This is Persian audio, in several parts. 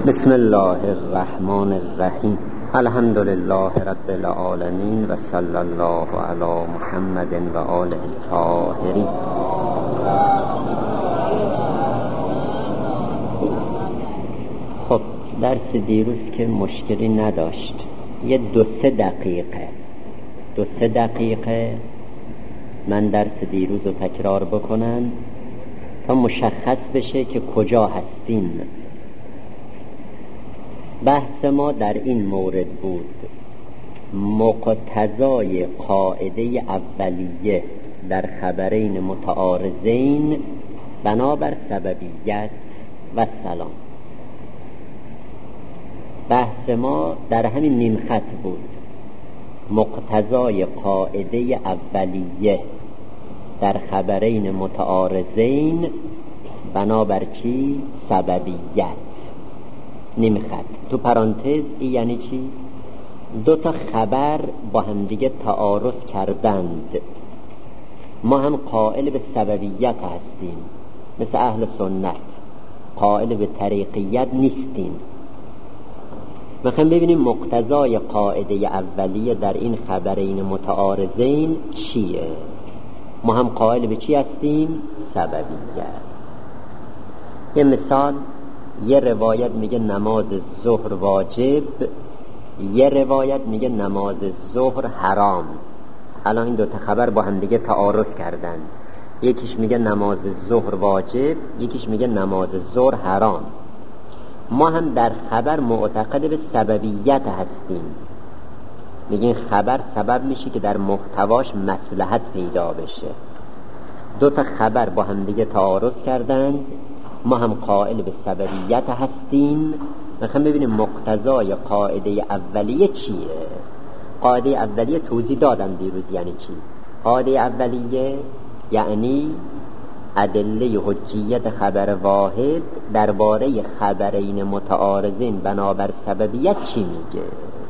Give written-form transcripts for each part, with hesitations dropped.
بسم الله الرحمن الرحیم. الحمد لله رب العالمین و صلی الله علی محمد و آله الطاهرین. خب درس دیروز که مشکلی نداشت، یه دو سه دقیقه من درس دیروز رو تکرار بکنم تا مشخص بشه که کجا هستیم. بحث ما در این مورد بود: مقتضای قاعده اولیه در خبرین متعارضین بنابر سببیت و سلام. بحث ما در همین نیم خط بود: مقتضای قاعده اولیه در خبرین متعارضین بنابر چی؟ سببیت. نیم خط تو پرانتز این یعنی چی؟ دو تا خبر با هم دیگه تعارض کردند، ما هم قائل به سببیت هستیم، مثل اهل سنت قائل به طریقیت نیستیم. میخوایم ببینیم مقتضای قاعده اولیه در این خبرین متعارضین چیه. ما هم قائل به چی هستیم؟ سببیت. یه مثال، یه روایت میگه نماز ظهر واجب، یه روایت میگه نماز ظهر حرام. الان این دوتا خبر با هم دیگه تعارض کردن، یکیش میگه نماز ظهر واجب، یکیش میگه نماز ظهر حرام. ما هم در خبر معتقد به سببیت هستیم، میگین خبر سبب میشه که در محتواش مصلحت پیدا بشه. دوتا خبر با هم دیگه تعارض کردن، ما هم قائل به سببیت هستیم. میخوام ببینیم مقتضای قاعده اولیه چیه. قاعده اولیه توضیح دادم دیروز یعنی چی. قاعده اولیه یعنی ادله حجیت خبر واحد درباره خبرین متعارضین بنابر سببیت چی میگه.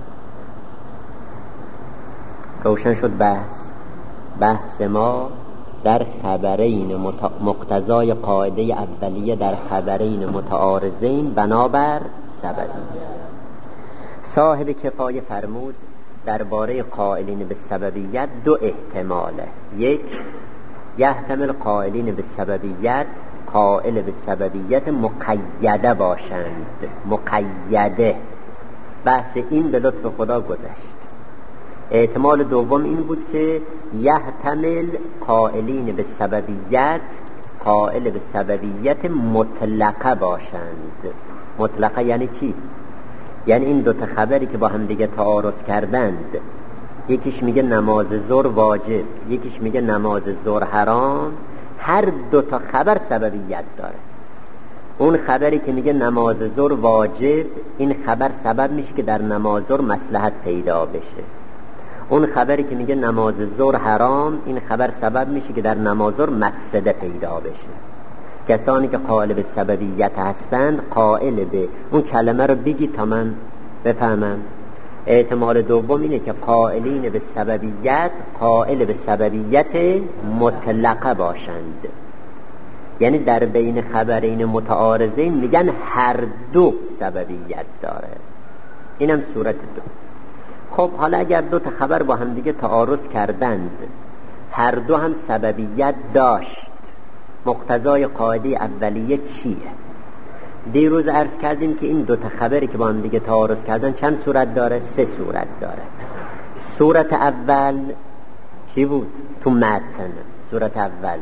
روشن شد بحث ما در خبرین مقتضای قاعده اولیه در خبرین متعارضین بنابر سببیت. صاحب کفایه فرمود درباره قائلین به سببیت دو احتماله. یک، یحتمل قائلین به سببیت قائل به سببیت مقیده باشند. مقیده، بحث این به لطف خدا گذشت. احتمال دوم این بود که یحتمل قائلین به سببیت قائل به سببیت مطلقه باشند. مطلقه یعنی چی؟ یعنی این دوتا خبری که با هم دیگه تعارض کردند، یکیش میگه نماز ظهر واجب، یکیش میگه نماز ظهر حرام، هر دوتا خبر سببیت داره. اون خبری که میگه نماز ظهر واجب، این خبر سبب میشه که در نماز ظهر مصلحت پیدا بشه. اون خبری که میگه نماز ظهر حرام، این خبر سبب میشه که در نماز ظهر مفسده پیدا بشه. کسانی که قائل به سببیت هستند قائل به اون کلمه رو بگی تا من بفهمم. احتمال دوم اینه که قائلین به سببیت قائل به سببیت مطلقه باشند، یعنی در بین خبرین متعارضین میگن هر دو سببیت داره. اینم صورت دو. خب حالا اگر دو تا خبر با هم دیگه تعارض کردند، هر دو هم سببیت داشت، مقتضای قاعده اولیه چیه؟ دیروز عرض کردیم که این دو تا خبری که با هم دیگه تعارض کردن چند صورت داره؟ 3 صورت داره. صورت اول چی بود؟ تو متن صورت اول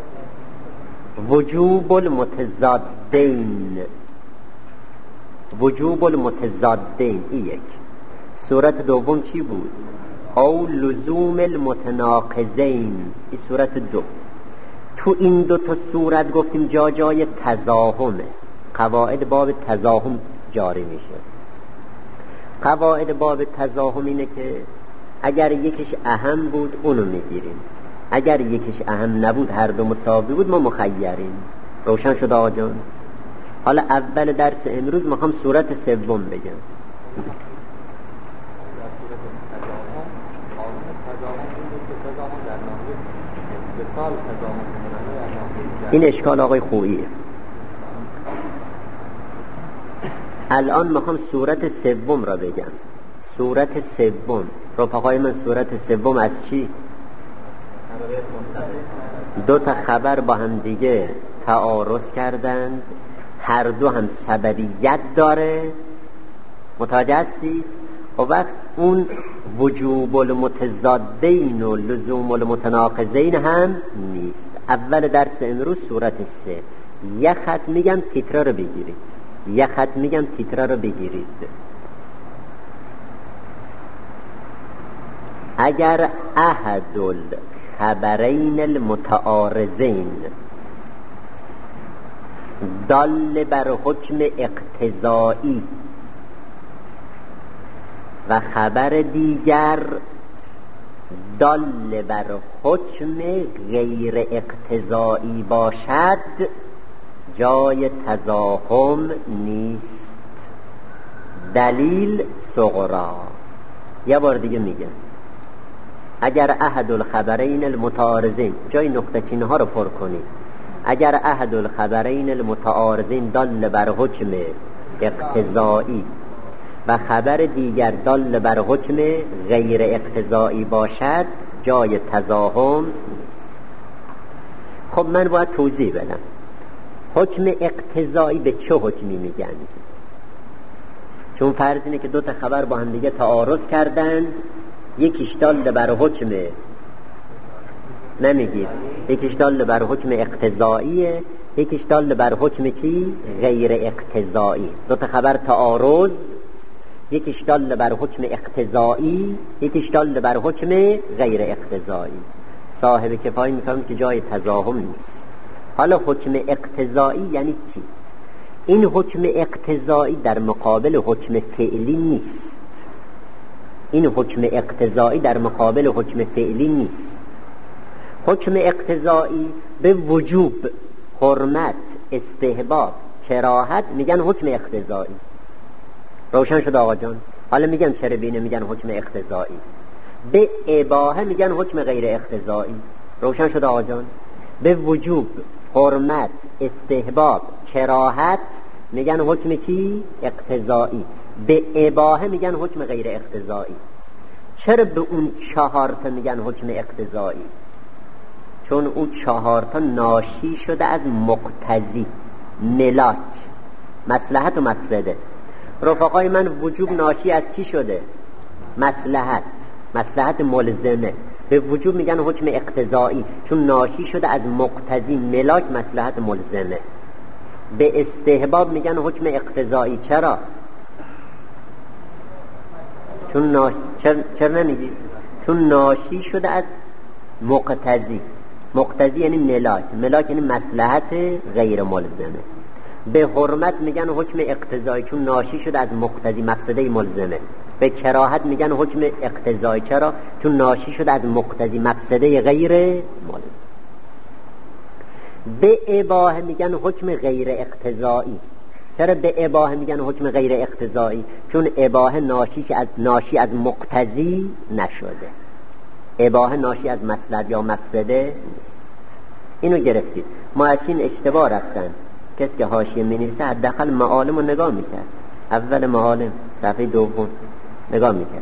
وجوب المتضادین. وجوب المتضادین این یک. صورت دوم چی بود؟ او لزوم المتناقضین. این صورت دو. تو این دو تا صورت گفتیم جای تزاحمه، قواعد باب تزاحم جاری میشه. قواعد باب تزاحم اینه که اگر یکیش اهم بود اونو میگیریم، اگر یکیش اهم نبود هر دو مساوی بود ما مخیریم. روشن شد آقا جان؟ حالا اول درس امروز میخوام صورت سوم بگم. این اشکال آقای خوییه. الان میخوام صورت سوم را بگم. صورت سوم رفقای من، صورت سوم از چی؟ دو تا خبر با هم دیگه تعارض کردند، هر دو هم سببیت داره. متوجه هستی؟ و وقت اون وجوب المتضادین و لزوم المتناقضین هم نیست. اول درس امروز صورت 3. یه خط میگم تیترا رو بگیرید، یه خط میگم تیترا رو بگیرید. اگر احد الخبرین المتعارضین دال بر حکم اقتضایی و خبر دیگر دال بر حکم غیر اقتضایی باشد، جای تزاحم نیست. دلیل صغرا. یه بار دیگه میگم، اگر احد الخبرین المتعارضین، جای نقطه چینه ها رو پر کنید. اگر احد الخبرین المتعارضین دال بر حکم اقتضایی و خبر دیگر دال بر حکم غیر اقتضایی باشد، جای تزاحم نیست. خب من باید توضیح بدم. حکم اقتضایی به چه حکمی میگن؟ چون فرض اینه که دو تا خبر با هم دیگه تعارض کردن، یکیش دال بر حکم نمیگید، یکیش دال بر حکم اقتضاییه، یکیش دال بر حکم چی؟ غیر اقتضایی. دو تا خبر تعارض، یکیش دال بر حکم اقتضایی، یکیش دال بر حکم غیر اقتضایی. صاحب کفایه میفهمه که جای تزاحم نیست. حالا حکم اقتضایی یعنی چی؟ این حکم اقتضایی در مقابل حکم فعلی نیست. این حکم اقتضایی در مقابل حکم فعلی نیست. حکم اقتضایی به وجوب، حرمت، استحباب، کراهت میگن حکم اقتضایی. روشن شد آقا جان؟ حالا میگم چرا بینه میگن حکم اقتضایی. به اباحه میگن حکم غیر اقتضایی. روشن شد آقا جان؟ به وجوب، حرمت، استحباب، کراهت میگن حکم کی؟ اقتضایی. به اباحه میگن حکم غیر اقتضایی. چرا به اون 4 تا میگن حکم اقتضایی؟ چون اون 4 تا ناشی شده از مقتضی، ملاک، مصلحت و مفسده. رفقای من، وجوب ناشی از چی شده؟ مصلحت، مصلحت ملزمه. به وجوب میگن حکم اقتضایی چون ناشی شده از مقتضی، ملاک، مصلحت ملزمه. به استحباب میگن حکم اقتضایی. چرا؟ چون چرا نمیگی؟ چون ناشی شده از مقتضی. مقتضی یعنی ملاک، ملاک یعنی مصلحت غیر ملزمه. به حرمت میگن حکم اقتضایی چون ناشی شده از مقتضی، مفسده ملزمه. به کراهت میگن حکم اقتضایی. چرا؟ چون ناشی شده از مقتضی، مفسده غیر ملزم. به اباحه میگن حکم غیر اقتضایی. چرا به اباحه میگن حکم غیر اقتضایی؟ چون اباحه ناشی از مقتضی نشده. اباحه ناشی از مصلحت یا مفسده نیست. اینو گرفتید. مؤشین اشتباه رفتن. کسی که حاشیه می‌نویسه حداقل معالم رو نگاه میکرد. اول معالم صفحه 2 نگاه میکرد.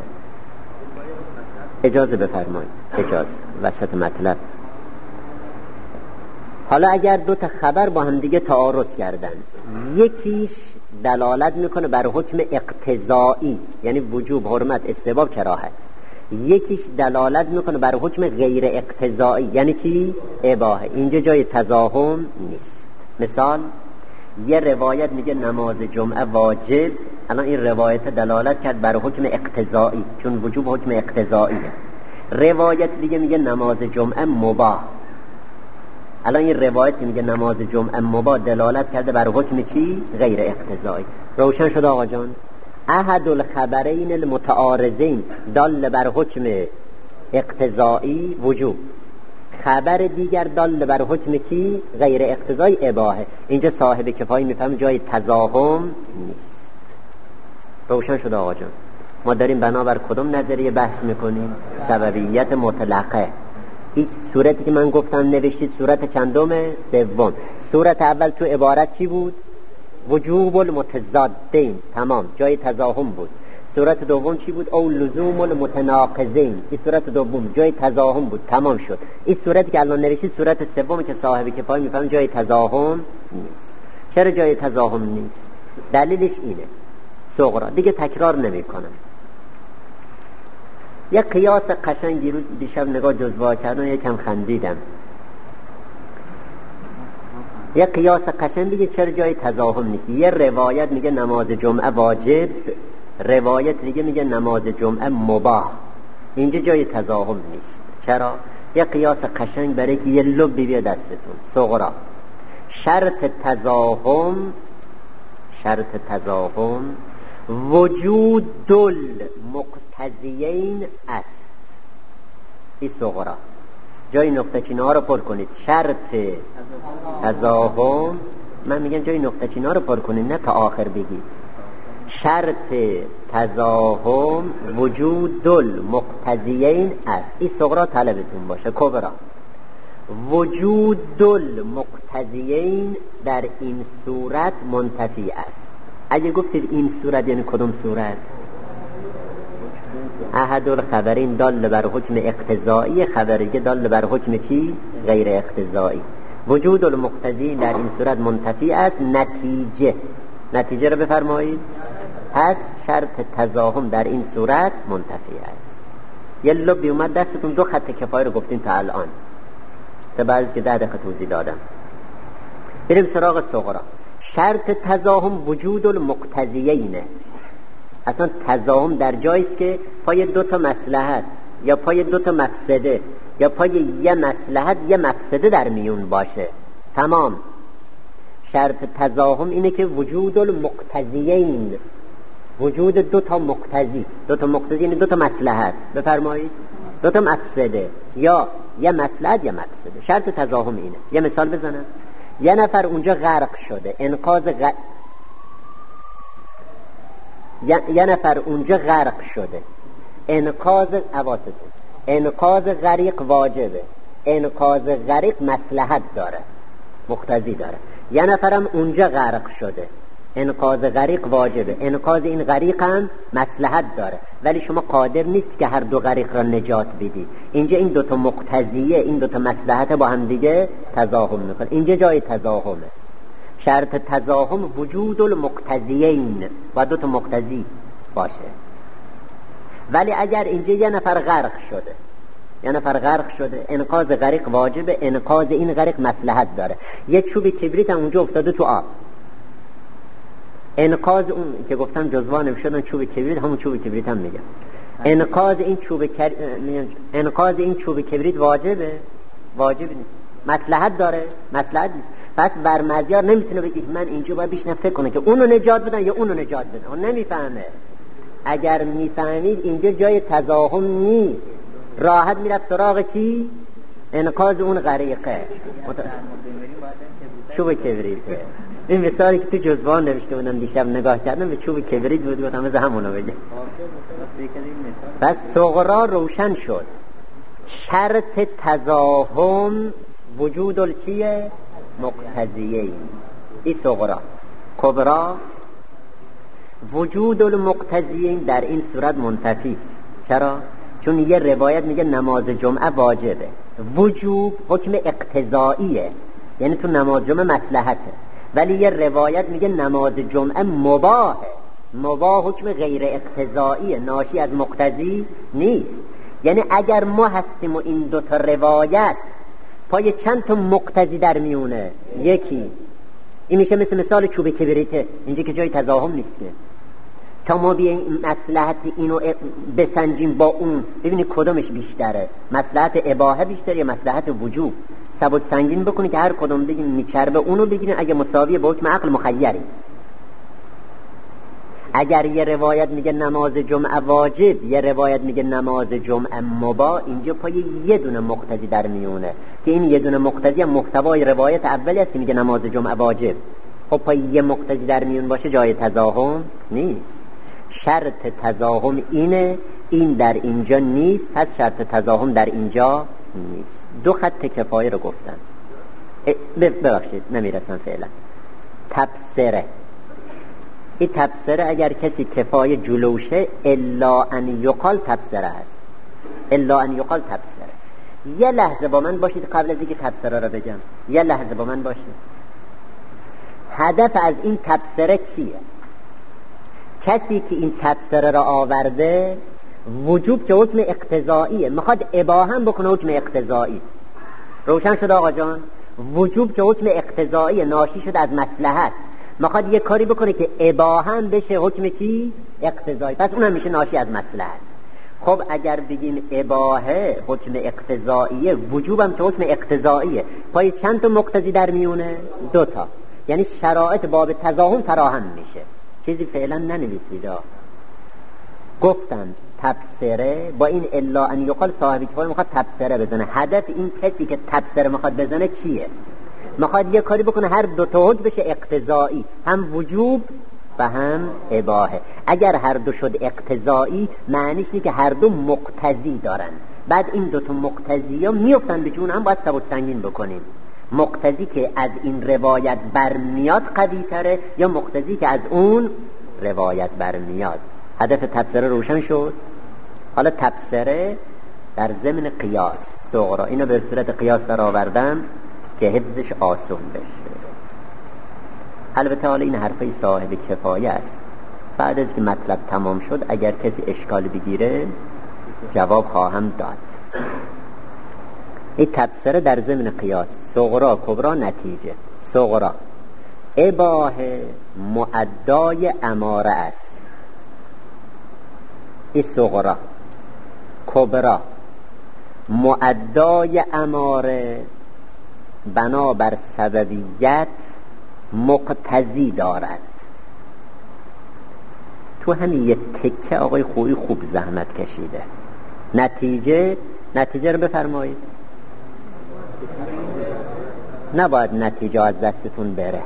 اجازه بفرمایید، اجازه وسط مطلب. حالا اگر 2 تا خبر با هم دیگه تعارض کردن، یکیش دلالت میکنه بر حکم اقتضایی یعنی وجوب، حرمت، استحباب، کراهت، یکیش دلالت میکنه بر حکم غیر اقتضایی یعنی چی؟ اباحه. اینجا جای تزاحم نیست. مثال، یه روایت میگه نماز جمعه واجب، الان این روایت دلالت کرد بر حکم اقتضایی چون وجوب حکم اقتضاییه. روایت دیگه میگه نماز جمعه مباح، الان این روایت میگه نماز جمعه مباح دلالت کرده بر حکم چی؟ غیر اقتضایی. روشن شد آقا جان؟ احد الخبرین المتعارضین دال بر حکم اقتضایی وجوب، خبر دیگر دال بر حکم چی؟ غیر اقتضایی اباحه. اینجا صاحب کفایه میفهم جای تزاحم نیست. روشن شد آقا جان؟ ما داریم بنابر کدوم نظریه بحث میکنیم؟ سببیت مطلقه. این صورتی که من گفتم نوشتید صورت چندمه؟ 3. صورت اول تو عبارت چی بود؟ وجوب المتضادین، تمام، جای تزاحم بود. صورت دوم چی بود؟ او لزوم المتناقضین، این صورت دوم جای تزاحم بود، تمام شد. این صورتی که الان نوشید صورت سوم که صاحب کفایه میفهم جای تزاحم نیست. چرا جای تزاحم نیست؟ دلیلش اینه، صغرا دیگه تکرار نمی کنم. یک قیاس قشنگ دیروز دیشب نگاه جزوه کردم، یکم خندیدم. یک قیاس قشنگ دیگه چرا جای تزاحم نیست. یه روایت میگه نماز جمعه واجب، روایت دیگه میگه نماز جمعه مباح. اینجا جای تزاحم نیست. چرا؟ یک قیاس قشنگ برای که یه لبی بیاد دستتون. صغرا شرط تزاحم وجود المقتضیین است. این صغرا جای نقطه چینا رو پر کنید. شرط تزاحم، من میگم جای نقطه چینا رو پر کنید، نه تا آخر بگید. شرط تزاحم وجود المقتضیین است. این صغرا طلبتون باشه. کبرا وجود المقتضیین در این صورت منتفی است. اگه گفتید این صورت یعنی کدوم صورت؟ احد الخبرین دال بر حکم اقتضایی، خبریه دال بر حکم چی؟ غیر اقتضایی. وجود المقتضی در این صورت منتفی است. نتیجه رو بفرمایید. پس شرط تزاحم در این صورت منتفی است. یه لبی اومد دستتون، دو خط کفایه رو گفتین تا الان، تا بعد که 10 دقیقه توضیح دادم. بریم سراغ صغرا. شرط تزاحم وجود المقتضیینه. اصلا تزاحم در جایی است که پای 2 مصلحت یا پای 2 مفسده یا پای یه مصلحت یه مفسده در میون باشه. تمام. شرط تزاحم اینه که وجود المقتضیین، وجود 2 مقتضی، 2 مقتضی یعنی 2 مصلحت، بفرمایید 2 مفسده یا یه مصلحت یا مفسده. شرط تزاحم اینه. یه مثال بزنم. یه نفر اونجا غرق شده، یه نفر اونجا غرق شده، انقاذ غریق واجبه، انقاذ غریق مصلحت داره، مقتضی داره. یه نفرم اونجا غرق شده، انقاذ غریق واجبه، انقاذ این غریق هم مصلحت داره، ولی شما قادر نیست که هر 2 غریق را نجات بدی. اینجا این 2 مقتضیه، این 2 مصلحت با هم دیگه تزاحم میکنه. اینجا جای تزاحمه. شرط تزاحم وجود المقتضیین و 2 مقتضی باشه. ولی اگر اینجا یه نفر غرق شده، انقاذ غریق واجبه، انقاذ این غریق مصلحت داره. یه چوب کبریت هم اونجا افتاده تو آب، انقاذ اون که گفتم جزوه نمیشدن چوب کبریت، همون چوب کبریت هم میگم. انقاذ این چوب کبریت واجبه؟ واجب نیست. مصلحت داره؟ مصلحت نیست. پس برمزیار نمیتونه بگه من اینجا باید بیشتر فکر کنه که اونو نجات بدن یا اونو نجات بدن. اون نمیفهمه. اگر میفهمید اینجا جای تزاحم نیست، راحت میرفت سراغ چی؟ انقاذ اون غریقه، چوب کبریته. این مثالی که تو جزوان نوشته بودم دیشب نگاه کردم، به چوب کبریت بود، گفتم از همونو بگم. بس صغرا روشن شد. شرط تزاحم وجود چیه؟ مقتضیه. این صغرا. کبرا وجود المقتضیین در این صورت منتفی است. چرا؟ چون یه روایت میگه نماز جمعه واجبه، وجوب حکم اقتضاییه، یعنی تو نماز جمعه مصلحته. ولی یه روایت میگه نماز جمعه مباحه، مباح حکم غیر اقتضاییه، ناشی از مقتضی نیست. یعنی اگر ما هستیم و این 2 روایت پای چند تا مقتضی در میونه، یکی این میشه مثال چوب کبریته. اینجا که جای تزاحم نیست که تا ما بیاییم مصلحت اینو بسنجیم با اون، ببینی کدومش بیشتره، مصلحت اباحه بیشتره یا مصلحت وجوب. سبک سنگین بکنی که هر کدوم بگیم میچربه اونو بگیرین، اگه مساویه با حکم عقل مخیری. اگر یه روایت میگه نماز جمعه واجب، یه روایت میگه نماز جمعه مباح، اینجا پای یه دونه مقتضی در میونه که این یه دونه مقتضی هم محتوای روایت اولی است که میگه نماز جمعه واجب. خب پای یه مقتضی در میون باشه جای تزاحم نیست. شرط تزاحم اینه، این در اینجا نیست، پس شرط تزاحم در اینجا نیست. 2 خط کفایه رو گفتم. ببخشید نمیرسن فعلا. تبصره این تبصره اگر کسی کفای جلوشه الا ان یقال تبصره است. الا ان یقال تبصره. یه لحظه با من باشید قبل از اینکه تبصره را بگم. یه لحظه با من باشید. هدف از این تبصره چیه؟ کسی که این تبصره را آورده وجوب که حکم اقتضاییه، میخواد اباحه بکنه حکم اقتضایی. روشن شد آقا جان؟ وجوب که حکم اقتضایی ناشی شد از مصلحت، میخواد یه کاری بکنه که اباحه بشه حکم چی؟ اقتضایی. پس اونم میشه ناشی از مصلحت. خب اگر بگیم اباحه حکم اقتضاییه، وجوبم که حکم اقتضاییه، پای چند تا مقتضی در میونه؟ 2 تا. یعنی شرایط باب تضاهم فراهم میشه. چیزی فعلا ننویسید. گفتم تبصره با این الا ان یقال صاحب کفایه میخواد تبصره بزنه. هدف این کسی که تبصره میخواد بزنه چیه؟ میخواد یه کاری بکنه هر 2 تا حکم بشه اقتضایی، هم وجوب و هم اباحه. اگر هر 2 شد اقتضایی معنیش اینه که هر 2 مقتضی دارن. بعد این 2 تا مقتضی ها میفتن به جون هم، باید ثبات سنگین بکنیم. مقتضی که از این روایت برمیاد قوی تره یا مقتضی که از اون روایت برمیاد. هدف تبصره روشن شد. حالا تبصره در ضمن قیاس صغرا، اینو به صورت قیاس در آوردم که حفظش آسون بشه. البته حالا این حرفه صاحب کفایه است. بعد از که مطلب تمام شد اگر کسی اشکال بگیره جواب خواهم داد. این تبصره در ضمن قیاس صغرا کبرا نتیجه. صغرا اباحه مؤدای اماره است. این صغرا. کبرا مؤدای اماره بنابر سببیت مقتضی دارد. تو همین یه تکه آقای خویی خوب زحمت کشیده. نتیجه رو بفرمایید. نباید نتیجه از دستتون بره.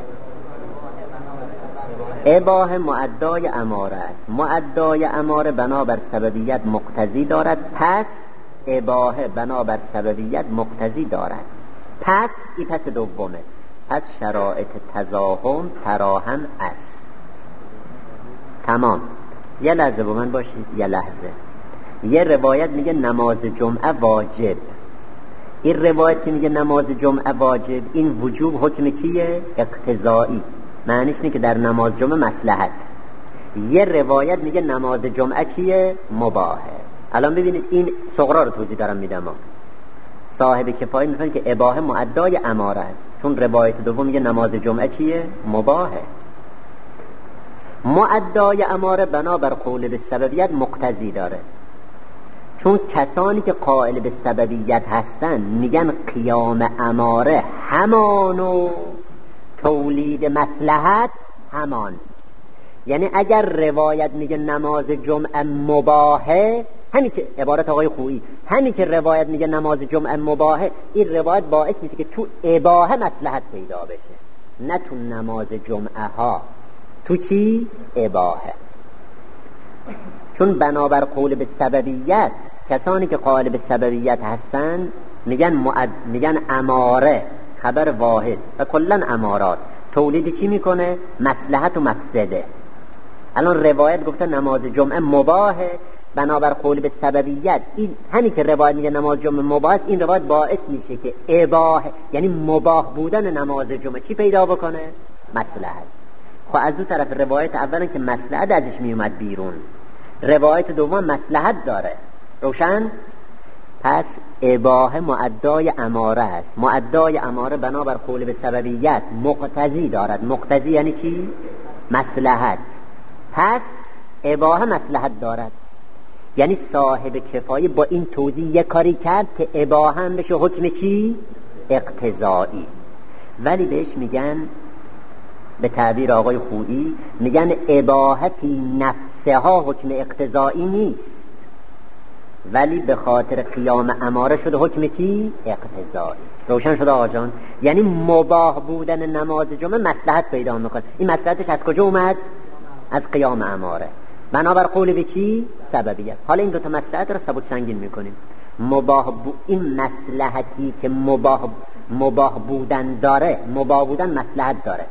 اباحه مؤدای اماره است. مؤدای اماره بنابر سببیت مقتضی دارد. پس اباحه بنابر سببیت مقتضی دارد. پس این پس دومه. پس شرایط تضاهم فراهم است. تمام. یه لحظه با من باشید. یه لحظه. یه روایت میگه نماز جمعه واجب. این روایت که میگه نماز جمعه واجب، این وجوب حکم چیه؟ اقتضایی. معنیش اینه که در نماز جمعه مصلحت. یه روایت میگه نماز جمعه چیه؟ مباحه. الان ببینید این صغرا رو توضیح دارم میدم. صاحب کفایه میفهمه که اباحه مؤدای اماره است، چون روایت دوم میگه نماز جمعه چیه؟ مباحه. مؤدای اماره بنابر قول به سببیت مقتضی داره، چون کسانی که قائل به سببیت هستن میگن قیام اماره همان و تولید مصلحت همان. یعنی اگر روایت میگه نماز جمعه مباحه، همین که عبارت آقای خویی، همین که روایت میگه نماز جمعه مباحه، این روایت باعث میشه که تو اباحه مصلحت پیدا بشه، نه تو نماز جمعه ها. تو چی؟ اباحه. چون بنابر قول به سببیت، کسانی که قائل به سببیت هستن میگن اماره، خبر واحد و کلن امارات تولید چی میکنه؟ مصلحت و مفسده. الان روایت گفته نماز جمعه مباحه بنابر قول به سببیت، این همین که روایت میگه نماز جمعه مباح، این روایت باعث میشه که اباحه یعنی مباح بودن نماز جمعه چی پیدا بکنه؟ مصلحت. خب از اون طرف روایت اولا که مصلحت ازش میومد بیرون، روایت دوم مصلحت داره. روشن؟ پس اباحه مؤدای اماره است. مؤدای اماره بنابر قول به سببیت مقتضی دارد. مقتضی یعنی چی؟ مصلحت. پس اباحه مصلحت دارد. یعنی صاحب کفایه با این توضیح یک کاری کرد که اباحه هم بشه حکم چی؟ اقتضایی. ولی بهش میگن به تعبیر آقای خویی میگن اباحه فی نفسها حکم اقتضایی نیست، ولی به خاطر قیام اماره شده حکم چی؟ اقتضایی. روشن شد آقا جان؟ یعنی مباح بودن نماز جمعه مصلحت پیدا میکنه. این مصلحتش از کجا اومد؟ از قیام اماره بنابر قول به چی؟ سببیت. حالا این دوتا مصلحت رو ثبوت سنگین میکنیم. این مصلحتی که مباح بودن داره، مباح بودن مصلحت داره،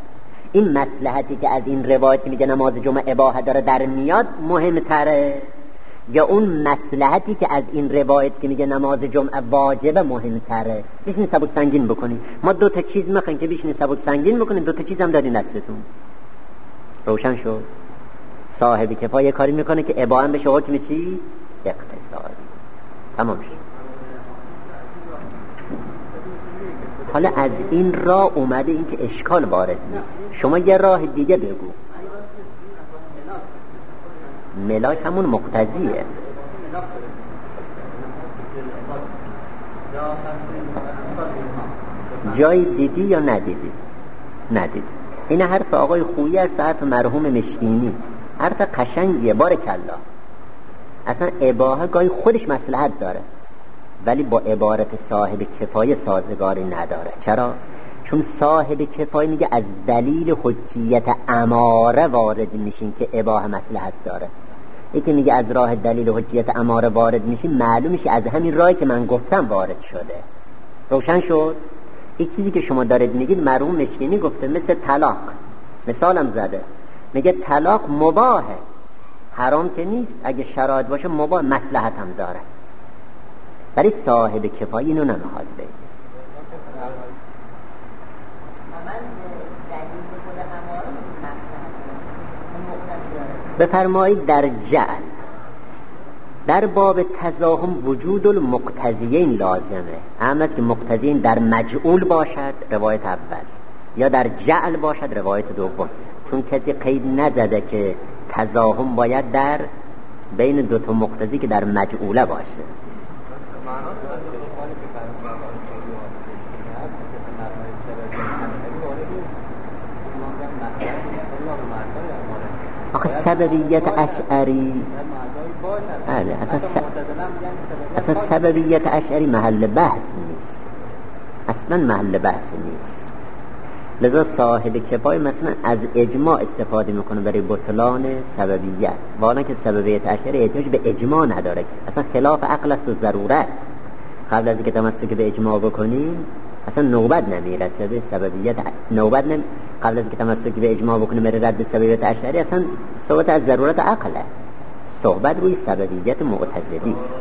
این مصلحتی که از این روایت میگه نماز جمعه اباحه داره در میاد مهمتره، یا اون مصلحتی که از این روایت که میگه نماز جمعه واجبه مهمتره؟ بشین سبک سنگین بکنید. ما دو تا چیز میخوایم که بشین سبک سنگین بکنید، دو تا چیز هم دادین دستتون. روشن شد؟ صاحب کفایه کاری میکنه که اباحه بشه حکم چی؟ اقتصادی. تمام شد. حالا از این راه اومده این که اشکال وارد نیست. شما یه راه دیگه بگو. ملاک همون مقتضیه. جایی دیدی یا ندیدی؟ ندیدی. این حرف آقای خویی است، حرف مرحوم مشکینی، حرف قشنگیه. بارکالله. اصلا اباحه گاهی خودش مصلحت داره، ولی با عبارت صاحب کفایه سازگاری نداره. چرا؟ چون صاحب کفایه میگه از دلیل حجیت اماره وارد میشین که اباحه مصلحت داره. یکی میگه از راه دلیل حجیت اماره وارد میشین، معلوم میشه از همین راهی که من گفتم وارد شده. روشن شد؟ این چیزی که شما دارید میگید مرحوم مشکینی گفته، مثل طلاق مثالم زده، میگه طلاق مباهه، حرام که نیست، اگه شرایط باشه مباه، مصلحت هم داره. ولی صاحب کفایه اینو نمیخواد بگه. بفرمایید در جعل، در باب تزاحم وجود المقتضیین لازمه. اما است که مقتضیین در مجعول باشد روایت اول، یا در جعل باشد روایت دوم، چون کسی قید نزده که تزاحم باید در بین دو تا مقتضی که در مجعوله باشه. آخه سببیت اشعری، اصلا سببیت اشعری محل بحث نیست، اصلا محل بحث نیست. لذا صاحب کفایه مثلا از اجماع استفاده میکنه برای بطلان سببیت، والا که سببیت اشعری احتیاج به اجماع نداره، اصلا خلاف عقل است و ضرورت. قبل از اینکه تمسک به اجماع بکنیم اصلا نوبت نمیرسه به سببیت، قبل از اینکه تمسک به اجماع بکنیم برای رد سببیت اشعری اصلا صحبت از ضرورت عقله، صحبت روی سببیت معتزلی است.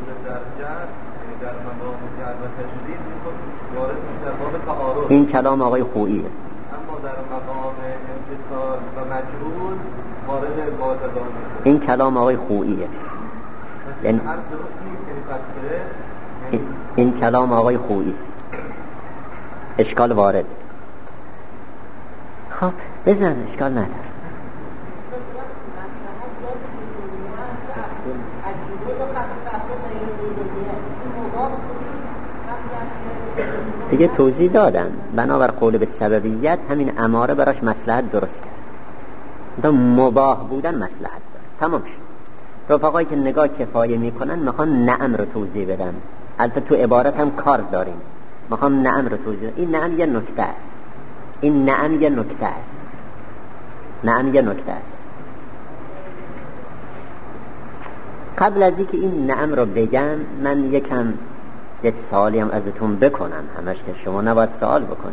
این کلام آقای خوییه. اما در مقام انفصال و مجهول وارد معتزله. این کلام آقای خوییه. یعنی این کلام آقای خویی است. اشکال وارد. خب بزن، اشکال نداره. دیگه توضیح دادم، بنابر قول به سببیت همین اماره براش مصلحت درست کرد، مباح بودن مصلحت داره. تمام شد. رفقایی که نگاه کفایه میکنن میخوان نعم رو توضیح بدن، البته تو عبارت هم کار داریم، میخوام نعم رو توضیح بدن. این نعم یه نکته است، این نعم یه نکته است، نعم یه نکته است. قبل از اینکه این نعم رو بگم، من یکم یه سوالی هم ازتون بکنم، همش که شما نباید سوال بکنید،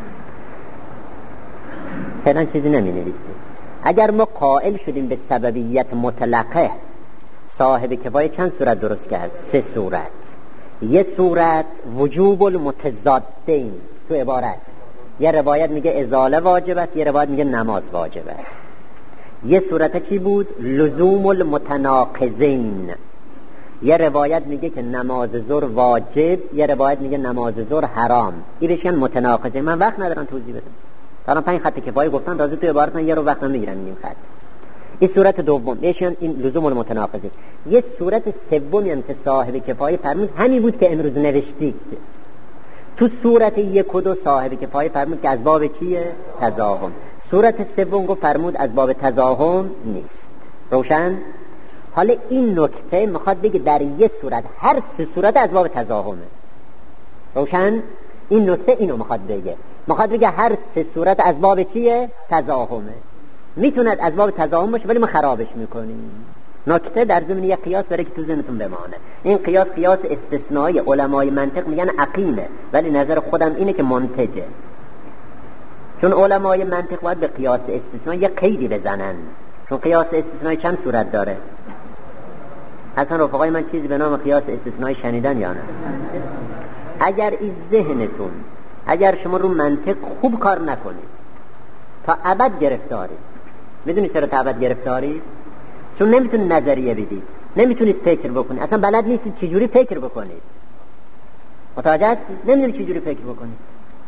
فعلا چیزی نمی نویسید. اگر ما قائل شدیم به سببیت مطلقه، صاحب کفایه چند صورت درست کرد؟ 3 صورت. یه صورت وجوب المتضادین، تو عبارت یه روایت میگه ازاله واجب است، یه روایت میگه نماز واجب است. یه صورت چی بود؟ لزوم المتناقضین، یه روایت میگه که نماز ظهر واجب، یه روایت میگه نماز ظهر حرام. این بهشن متناقضه. من وقت ندارم توضیح بدم، تا 5 خط کفایه گفتن، تازه تو عبارت من یه رو وقت نمیگیرم این خط. این صورت دوم بهشن این لزوم المتناقضه. یه صورت سومی هم که صاحب کفایه فرمود همین بود که امروز نوشتید. تو صورت 1 و 2 صاحب کفایه فرمود که از باب چیه؟ تزاحم. صورت سوم گفت فرمود از باب تزاحم نیست. روشن؟ حالا این نکته میخواد بگه در یه صورت، هر 3 صورت از باب تزاحمه. روشن؟ این نکته اینو میخواد بگه، میخواد بگه هر 3 صورت از باب چیه؟ تزاحمه. میتوند از باب تزاحم باشه ولی ما خرابش میکنیم. نکته در ضمن یه قیاس برای که تو ذهنتون بمانه، این قیاس استثنایی، علمای منطق میگن عقیمه، ولی نظر خودم اینه که منتجه. چون علمای منطق باید به قیاس استثنایی یه قیدی بزنن، چون قیاس استثنایی چند صورت داره. اصلا رفقای من چیزی به نام قیاس استثنایی شنیدن یا نه؟ اگر این ذهنتون، اگر شما رو منطق خوب کار نکنید تا ابد گرفتارید. میدونید چرا تا ابد گرفتارید؟ چون نمیتونید نظریه بدید، نمیتونید فکر بکنید، اصلا بلد نیستید چجوری فکر بکنید. متوجه هستید؟ نمیدونید چجوری فکر بکنید،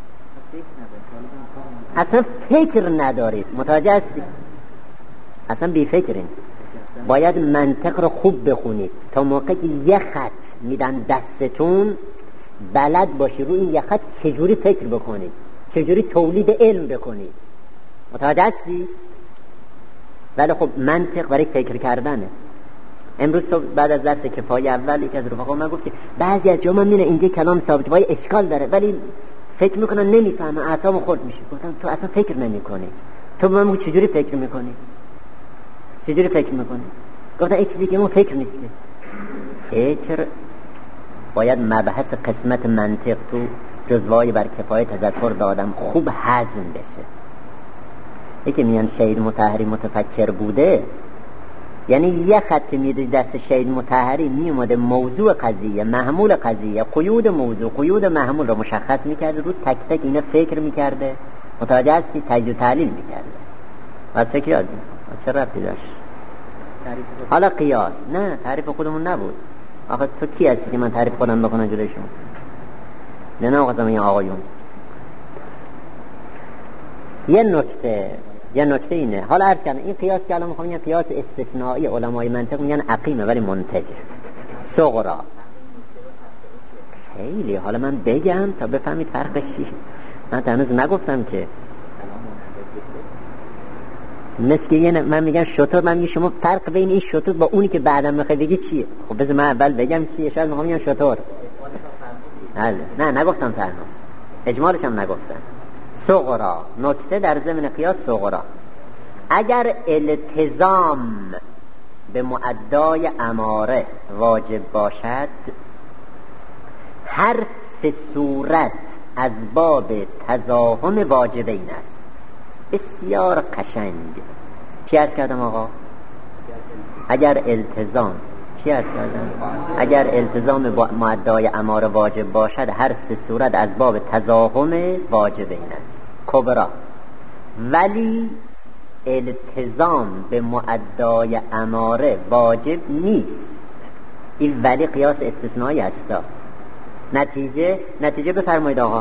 اصلا فکر ندارید. متوجه هستید؟ اصلا بی فکرین. باید منطق رو خوب بخونید تا موقعی که یه خط میدن دستتون بلد باشی روی این یه خط چجوری فکر بکنید، چجوری تولید علم بکنید. متوجه هستی؟ ولی خب منطق برای فکر کردنه. امروز صبح بعد از درس کفایه اول یک از رفقا من گفت که بعضی از جا من میبینم اینجا کلام ثابت وای اشکال داره ولی فکر میکنن نمیفهمن، اعصابم خورد میشه. گفتم تو اصلا فکر نمیکنی. تو به من میگی چجوری فکر میکنی؟ چجوری فکر میکنی؟ گفتم این چیزی که ما فکر نیسته. فکر باید مبحث قسمت منطق تو جزوه‌ای بر کفایه تذکر دادم خوب هضم بشه. یکی میان شهید مطهری متفکر بوده، یعنی یه خط میده دست شهید مطهری میومده موضوع قضیه، محمول قضیه، قیود موضوع، قیود محمول رو مشخص میکرده، رو تک تک اینا فکر میکرده. متوجه هستی؟ تجزیه و تحلیل میکرده. بعد فکر یاد چه ربطی داشت؟ حالا قیاس نه، تعریف خودمون نبود. آخه تو کی هستی که من تعریف خودم بکنم جلوی شما؟ نه آقا این آقایون. یه نکته اینه. حالا عرض کردم این قیاس که الان میخوام، این قیاس استثنایی علمای منطق میگن عقیمه ولی منتجه، صغرا. خیلی حالا من بگم تا بفهمید فرقش چیه. من هنوز نگفتم که مثل من میگم شطور، من میگم شما فرق بین این شطور با اونی که بعدم میخوای بگی چیه. خب بذار من اول بگم چیه، شاید میخوام میگم شطور. نه نگفتم فرناس، اجمالش هم نگفتم. صغرا، نکته در ضمن قیاس صغرا. اگر التزام به مؤدای اماره واجب باشد، هر سه صورت از باب تزاحم واجبین است. بسیار قشنگ. چی عرض کردم آقا؟ اگر التزام چی عرض کردم؟ اگر التزام با مؤدای اماره واجب باشد، هر سه صورت از باب تزاحم واجبین است. کبرا. ولی التزام به مؤدای اماره واجب نیست. این ولی قیاس استثنایی است. نتیجه بفرمایید آقا.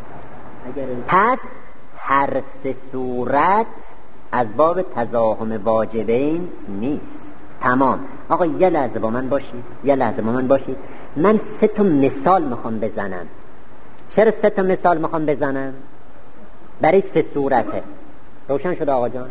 پس هر سه صورت از باب تزاحم واجبین نیست. تمام. آقا یه لحظه با من باشید. من 3 تا مثال میخوام بزنم. چرا 3 تا مثال میخوام بزنم؟ برای 3 صورته. روشن شد آقا جان؟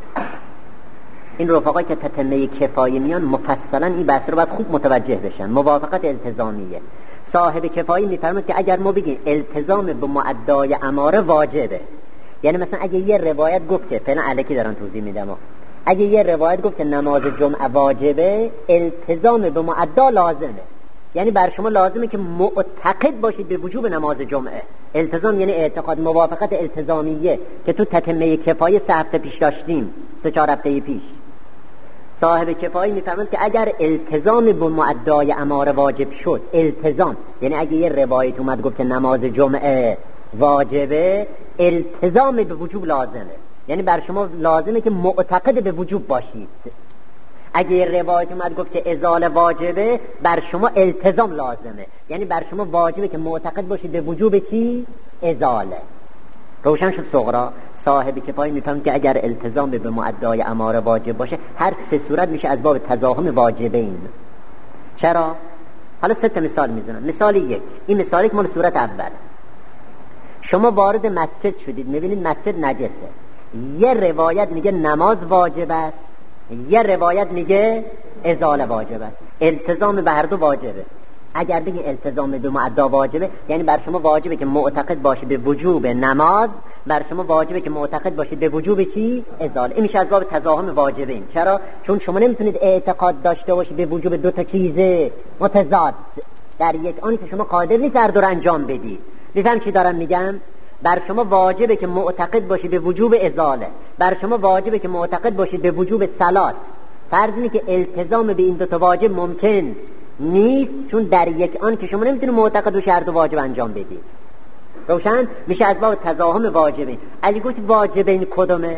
این رفقایی که تتمه کفایه میان مفصلا این بحث رو باید خوب متوجه بشن. موافقت التزامیه. صاحب کفایه میفرماید که اگر ما بگیم التزام به مؤدای اماره واجبه، یعنی مثلا اگه یه روایت گفت که فعلا الکی دارن توضیح میدم، اگه یه روایت گفت که نماز جمعه واجبه، التزام به مؤدا لازمه. یعنی بر شما لازمه که معتقد باشید به وجوب نماز جمعه. التزام یعنی اعتقاد. موافقت التزامیه که تو تتمه کفایه 3 هفته پیش داشتیم، 3-4 هفته پیش. صاحب کفایه میفرماید که اگر التزام به مؤدای اماره واجب شد، التزام یعنی اگه یه روایت اومد گفت که نماز جمعه واجبه، التزام به وجوب لازمه. یعنی بر شما لازمه که معتقد به وجوب باشید. اگه یه روایت اومد گفت که ازاله واجبه، بر شما التزام لازمه. یعنی بر شما واجبه که معتقد باشید به وجوب چی؟ ازاله. روشن شد صغرا. صاحب کفایه میفهمه که اگر التزام به مؤدای اماره واجب باشه، هر 3 صورت میشه از باب تزاحم واجبین. چرا؟ حالا 3 تا مثال میزنم. مثال 1، این مثالی که مال صورت اول. شما وارد مسجد شدید، میبینید مسجد نجسه. یه روایت میگه نماز واجب است، یه روایت میگه ازاله واجب است. التزام به هر دو واجبه. اگر بگی التزام به مؤدا واجبه، یعنی بر شما واجبه که معتقد باشید به وجوب نماز، بر شما واجبه که معتقد باشید به وجوب چی؟ ازاله. این میشه از باب تزاحم واجبین. چرا؟ چون شما نمیتونید اعتقاد داشته باشید به وجوب 2 تا چیز متضاد در یک آنی که شما قادر نیست هر دو رو انجام بدید. میفهم چی دارم میگم؟ بر شما واجبه که معتقد باشید به وجوب ازاله، بر شما واجبه که معتقد باشید به وجوب صلات. فرض اینه که التزام به این دو تا واجب ممکن نیست، چون در یک آن که شما نمیتونید معتقد و شرط و واجب انجام بدید. روشن میشه از باب تزاحم واجبین. اگه گفت واجبین کدومه؟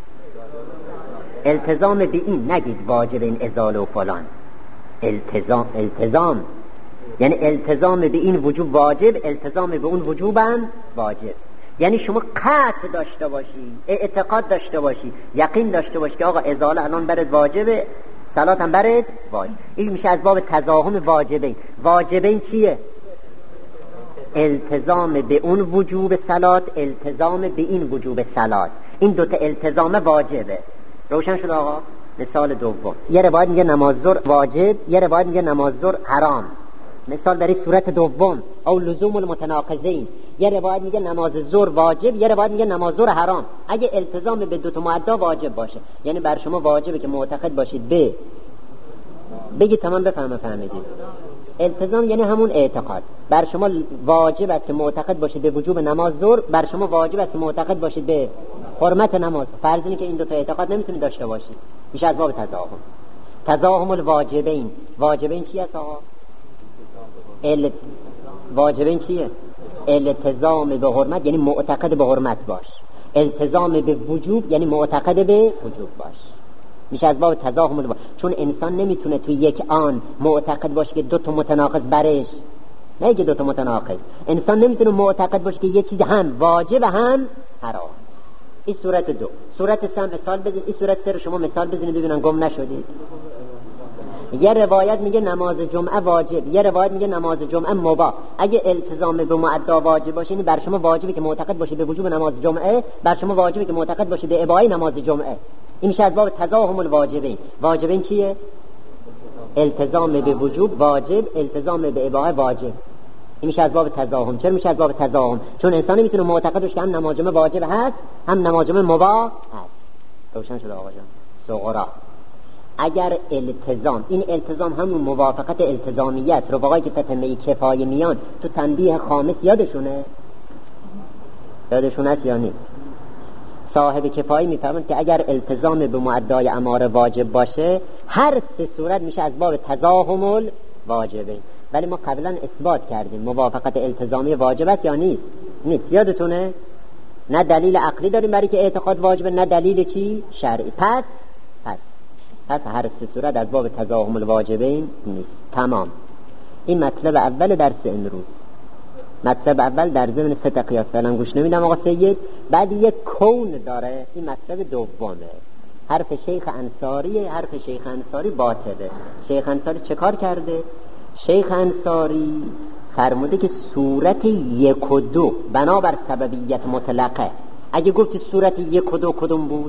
التزام به این، نگید واجبین ازاله و فلان. التزام یعنی التزام به این وجوب واجب، التزام به اون وجوبم واجب. یعنی شما قطع داشته باشی، اعتقاد داشته باشی، یقین داشته باشی که آقا ازاله الان برات واجبه، صلات هم برات واجب. این میشه از باب تزاحم واجبین. واجبین چیه؟ التزام به اون وجوب صلات، التزام به این وجوب صلات. این دوتا التزام واجبه. روشن شد آقا؟ مثال دوم، یه روایت میگه نماز ظهر واجب، یه روایت میگه نماز ظهر حرام. مثال برای صورت دوم او لزوم المتناقضین، یه روایت میگه نماز ظهر واجب، یه روایت میگه نماز ظهر حرام. اگه التزام به دو تا معدا واجب باشه، یعنی بر شما واجبه که معتقد باشید به، بگید تمام فهمیدید. التزام یعنی همون اعتقاد. بر شما واجب است که معتقد باشید به وجوب نماز ظهر، بر شما واجب است که معتقد باشید به حرمت نماز. فرض اینه که این دو تا اعتقاد نمیتونید داشته باشید، میشه از باب تزاحم. تزاحم الواجبین. واجبین چی است آقا؟ واجبین چیه؟ التزام به حرمت یعنی معتقد به حرمت باش، التزام به وجوب یعنی معتقد به وجوب باش. میشه از باب تزاحم چون انسان نمیتونه توی یک آن معتقد باشه که دو تا متناقض برش، نه که دو تا متناقض. انسان نمیتونه معتقد باشه که یک چیز هم واجب هم حرام. این صورت دو. صورت سه مثال بزنید. این صورت سه رو شما مثال بزنید ببینن گم نشدید. یه روایت میگه نماز جمعه واجب، یه روایت میگه نماز جمعه مباح. اگه التزام به معدا واجب باشه، یعنی بر شما واجبه که معتقد باشید به وجوب نماز جمعه، بر شما واجبه که معتقد باشید به اباحه نماز جمعه. این میشه از باب تزاحم الواجبین. واجبین چیه؟ التزام به وجوب واجب، التزام به اباحه واجب. این میشه از باب تزاحم. چرا میشه از باب تزاحم؟ چون انسان میتونه معتقد باشه که هم نماز جمعه واجب هست، هم نماز جمعه مباح هست. روشن شد آقا جان؟ صغرا. اگر التزام، این التزام همون موافقت التزامیه است. رفقایی که تتمه کفایه میان تو تنبیه خامس یادشونه است یا نیست؟ صاحب کفایه میفرماند که اگر التزام به معدای اماره واجب باشه، هر سه صورت میشه از باب تزاحم الواجبین. ولی ما قبلا اثبات کردیم موافقت التزامی واجب است یا نیست؟ یادتونه؟ نه دلیل عقلی داریم برای که اعتقاد واجبه، نه دلیل چی؟ شرعی. پس هر سه صورت از باب تزاحم الواجبین نیست. تمام. این مطلب اول درس امروز. مطلب اول در ضمن سه تا قیاس فعلا گوش نمیدم آقا سید. بعد یک کون داره. این مطلب دومه. حرف شیخ انصاری باطله. شیخ انصاری چه کار کرده؟ شیخ انصاری فرموده که صورت 1 و 2 بنابر سببیت مطلقه. اگه گفتی صورت 1 و 2 کدوم بود؟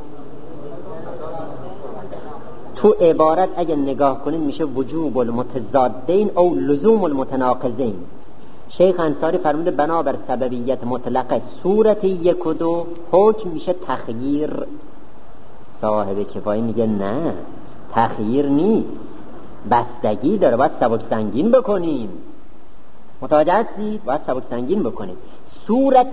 تو عبارت اگه نگاه کنید میشه وجوب المتضادین او لزوم المتناقضین. شیخ انصاری فرموده بنابر سببیت مطلقه صورت 1 و 2 حکم میشه تخییر. صاحب کفایه میگه نه، تخییر نیست، بستگی داره، باید سبک سنگین بکنیم. متوجه هستید؟ باید سبک سنگین بکنیم. صورت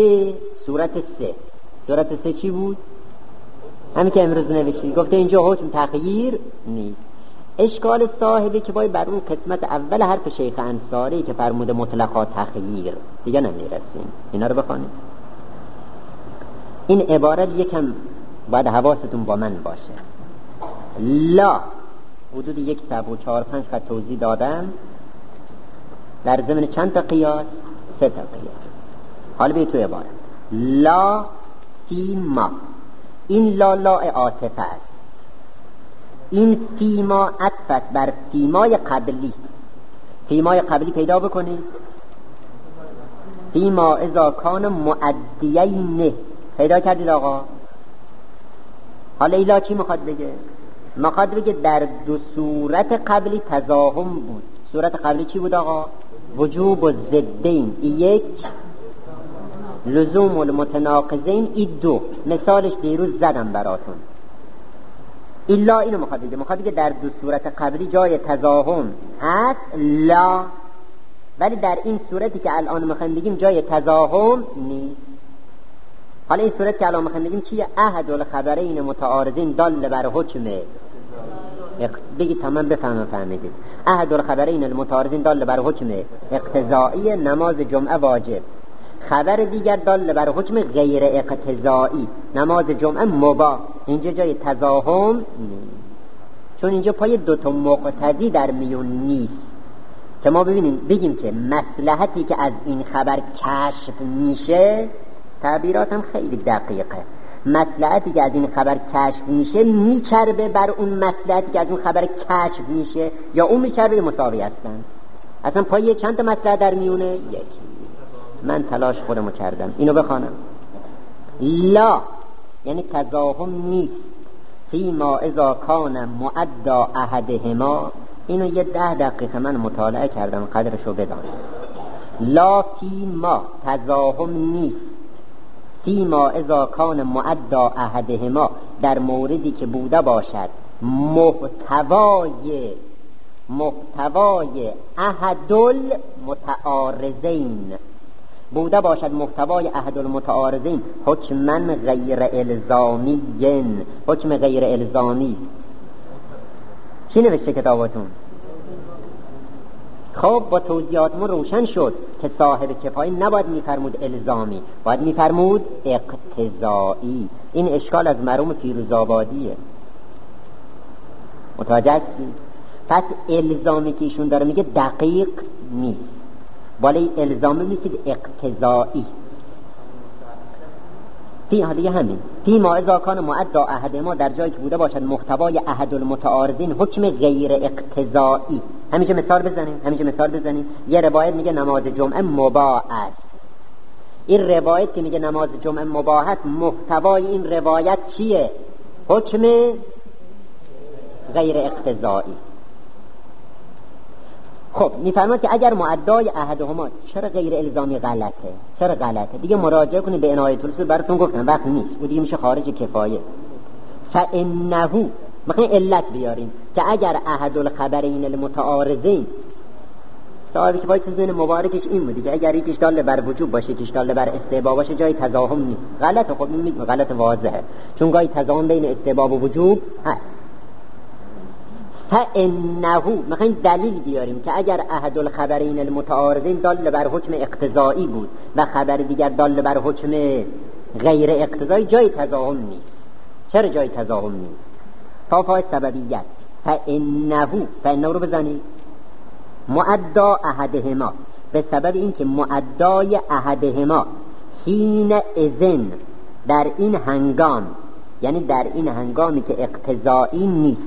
سه چی بود؟ همین که امروز نوشید. گفته اینجا حکم تغییر نیست. اشکال صاحبی که باید بر اون قسمت اول حرف شیخ انصاری که فرموده مطلقا تغییر دیگه نمیرسیم. اینا رو بخونید. این عبارت یکم باید حواستون با من باشه. لا حدود 1 صفحه و 4-5 خط توضیح دادم در ضمن چند تا قیاس؟ 3 تا قیاس. حالا بید تو عبارت لا فیما. این لا عاطفه است. این فیما عطف است بر فیمای قبلی. فیمای قبلی پیدا بکنید. فیما اذا کان مؤدیین. پیدا کردید آقا؟ حالا ایلا چی میخواد بگه؟ میخواد بگه در 2 صورت قبلی تزاحم بود. صورت قبلی چی بود آقا؟ وجوب و ضدین. 1 لزوم المتناقضین. 2 مثالش دیروز زدم براتون. ایلا اینو میخواد بگه در 2 صورت قبلی جای تزاحم هست. لا ولی در این صورتی که الان میخوایم بگیم جای تزاحم نیست. حالا این صورت که الان میخوایم بگیم چیه؟ احد الخبرین متعارضین دال بر حکم بگید تمام بفهمم فهمیدید. احد الخبرین المتعارضین دال بر حکم اقتضایی نماز جمعه واجب، خبر دیگر دال بر حکم غیر اقتضایی نماز جمعه مباح. اینجا جای تزاحم نیست، چون اینجا پای دوتا مقتضی در میون نیست که ما بگیم که مصلحتی که از این خبر کشف میشه، تعبیراتم خیلی دقیقه، مصلحتی که از این خبر کشف میشه میچربه بر اون مصلحتی که از اون خبر کشف میشه، یا اون میچربه مساوی هستن. اصلا پای چند تا مصلحت در میونه؟ یکی. من تلاش خودمو کردم اینو بخوانم. لا یعنی تزاحم نیست فیما اذا کان معدا احدهما. اینو یه 10 دقیقه من مطالعه کردم، قدرشو بدانم. لا فیما تزاحم نیست فیما اذا کان معدا احدهما، در موردی که بوده باشد محتوای احد المتعارضین، بوده باشد محتوای احد المتعارضین حکما غیر الزامی. حکم غیر الزامی چی نوشته کتاباتون؟ خب با توضیحاتمون روشن شد که صاحب کفایه نباید میفرمود الزامی، باید میفرمود اقتضایی. این اشکال از مرحوم فیروزآبادیه، متوجه هستی؟ پس الزامی که ایشون داره میگه دقیق نیست، ولی الزامی میگه اقتضایی. دیگه همین فیما اذا کان معدا احدهما، در جایی که بوده باشد محتوای احد المتعارضین حکم غیر اقتضایی. همینجا مثال بزنیم. یه روایت میگه نماز جمعه مباح است. این روایت که میگه نماز جمعه مباح است، محتوای این روایت چیه؟ حکم غیر اقتضایی. خب میفرماد که اگر معدای احدهما، چرا غیر الزامی غلطه؟ چرا غلطه؟ دیگه مراجعه کنید به عنایت الرسول، براتون گفتم وقت نیست، او دیگه میشه خارج کفایه. فانه میخوایم علت بیاریم که اگر احد الخبرین المتعارضین، صاحب کفایه تو ذهن مبارکش این بود دیگه، اگر یکیش دال بر وجوب باشه یکیش دال بر استحباب باشه جای تزاحم نیست. غلطه. خب این غلط واضحه، چون گاهی تزاحم بین استحباب و وجوب هست. فانه میخوایم دلیل بیاریم که اگر احد الخبرین المتعارضین دال بر حکم اقتضایی بود و خبر دیگر دال بر حکم غیر اقتضایی، جای تزاحم نیست. چرا جای تزاحم نیست؟ فای سببیت. فانه رو بزنید معدا احدهما، به سبب اینکه معدای احدهما حین اذن، در این هنگام، یعنی در این هنگامی که اقتضایی نیست.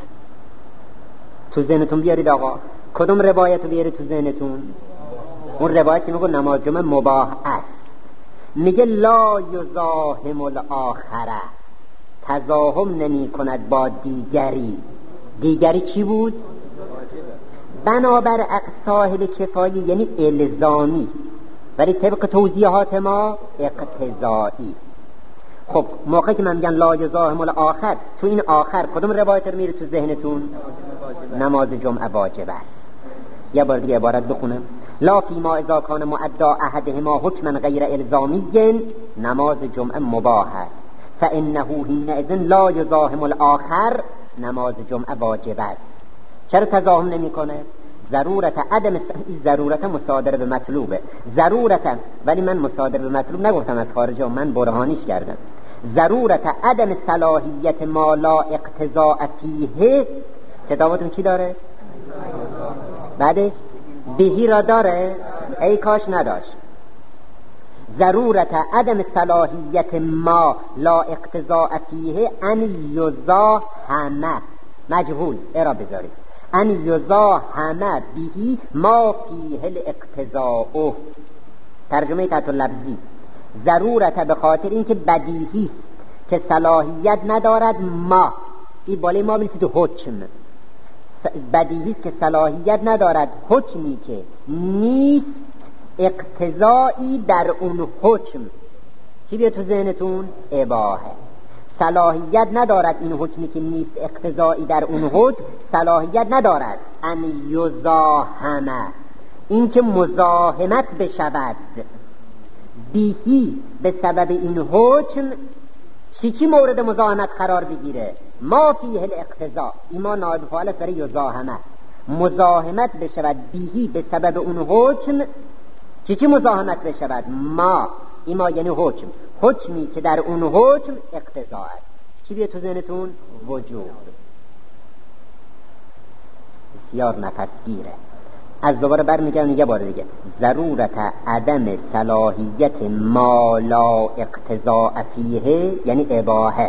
تو ذهنتون بیارید آقا، کدوم روایت رو بیارید تو ذهنتون؟ اون روایت که میگه نماز جمعه مباح است. میگه لا یزاحم الاخره، تزاحم نمی کند با دیگری چی بود؟ بنابر صاحب کفایه یعنی الزامی، ولی طبق توضیحات ما اقتضایی. خب موقعی که من میگن لا یزاحم الاخر، تو این آخر کدوم روایت رو میره تو ذهنتون؟ نماز جمعه واجب است. یه بار دیگه عبارت بخونم. لا فیما اذا کان معدا احدهما حکما غیر الزامی، نماز جمعه مباح است. فانه حینئذ لا یزاحم الاخر، نماز جمعه واجب است. چرا تزاحم نمیکنه؟ ضرورت مصادره به مطلوبه. ضرورتا، ولی من مصادره به مطلوب نگفتم از خارجه، من برهانیش کردم. ضرورت عدم صلاحیت ما لا اقتضاء فیه. کتاباتون چی داره؟ بعدش بهی را داره؟ ای کاش نداشت. ضرورت عدم صلاحیت ما لا اقتضاء فیه ان یزاحم، مجهول اعراب بذارید، ان یزاحم بهی ما فیه الاقتضاء. ترجمه تحت لفظی، ضرورت به خاطر اینکه بدیهی که صلاحیت ندارد ما، این بالای ما بنویسید حکم، بدیهی که صلاحیت ندارد حکمی که نیست اقتضایی در اون حکم. چی بیاد تو ذهنتون؟ اباحه. صلاحیت ندارد این حکمی که نیست اقتضایی در اون حکم، صلاحیت ندارد ان یزاحم. این که مزاحمت بشود بیهی به سبب این حکم، چی مورد مزاحمت قرار بگیره؟ ما فیه الاقتضاء، این ما نائب فاعل برای یزاحمت، مزاحمت بشود بیهی به سبب اون حکم. چی مزاحمت بشود؟ ما، این ما یعنی حکم، حکمی که در اون حکم اقتضاء است. چی بیه تو ذهنتون؟ وجوب. بسیار نفسگیره. از دوباره برمیگردم یه بار دیگه، ضرورت عدم صلاحیت ما لا اقتضاء فیه یعنی اباحه،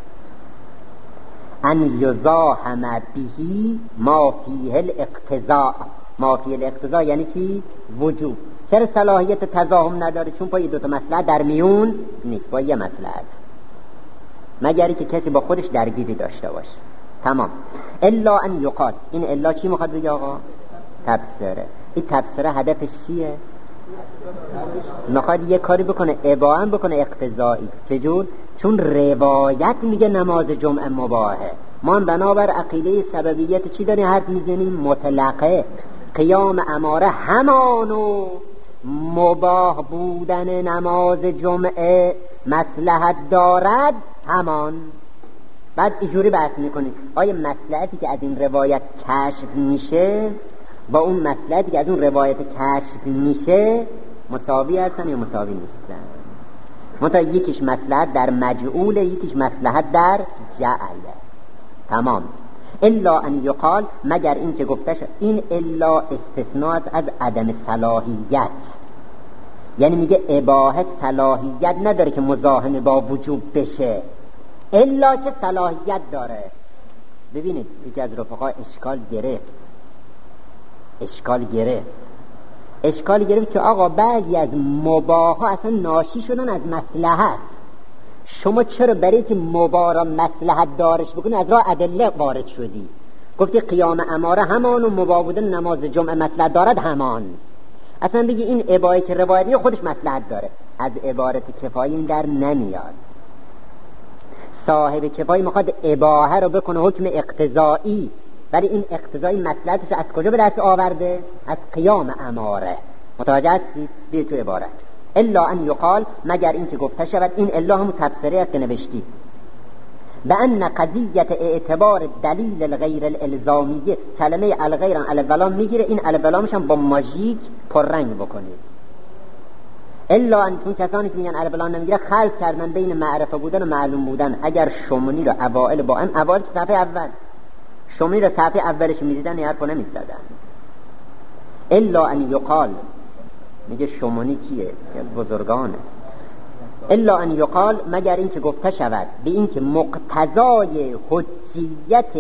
ان یزاحم بهی ما فیه الاقتضاء. ما فیه الاقتضاء یعنی چی؟ وجوب. چرا صلاحیت تزاحم نداره؟ چون با یه دوتا مسئله در میون نیست، با یه مسئله، مگری که کسی با خودش درگیری داشته باشه. تمام. الا ان یقال، این الا چی میخواد بگه آقا؟ تبصره. این تبصره هدفش چیه؟ میخواد یه کاری بکنه اباحه بکنه اقتضایی. چجور؟ چون روایت میگه نماز جمعه مباحه، ما بنابر عقیده سببیت چی داریم حرف میزنیم؟ مطلقه. قیام اماره همانو مباح بودن نماز جمعه مصلحت دارد همان. بعد اینجوری بحث میکنیم آیا مصلحتی که از این روایت کشف میشه با اون مصلحتی که از اون روایت کشف میشه مساوی هستن یا مساوی نیستن؟ منتها یکیش مصلحت در مجعول، یکیش مصلحت در جعل. تمام. الا ان یقال، مگر این که گفته شد، این الا استثناء از عدم صلاحیت، یعنی میگه اباحه صلاحیت نداره که مزاحم با وجوب بشه، الا که صلاحیت داره. ببینید یکی از رفقا اشکال گرفت که آقا بعضی از مباحا اصلا ناشی شدن از مصلحت. شما چرا برای که مباح را مصلحت دارش بکنی از راه ادله وارد شدی؟ گفتی قیام اماره همان و مباح بودن نماز جمعه مصلحت دارد همان. اصلا بگی این اباحه که روایتی خودش مصلحت داره، از عبارت کفایی این در نمیاد. صاحب کفایی میخواد اباحه رو بکنه حکم اقتضایی، ولی این اقتضایی مصلحتش از کجا به دست آورده؟ از قیام اماره. متوجه هستید؟ بیاید تو عبارت الا ان یقال، مگر این که گفته شود. این الا هم تفسیری است که نوشتی به ان قضیت اعتبار دلیل الغیر الالزامیه. کلمه الغیر الولام میگیره، این الولامش هم با ماژیک پررنگ بکنید. الا ان، چون کسانی که میگن الولام نمیگیره خلط کردن بین معرفه بودن و معلوم بودن. اگر شمونی رو اوائل با هم، اوائل صفحه اول، شمونی رو صفحه اولش میدیدن این حرفو نمیزدن. الا ان یقال، میگه شمونی کیه؟ بزرگانه. الا ان یقال، مگر این که گفته شود به این که مقتضای حجیت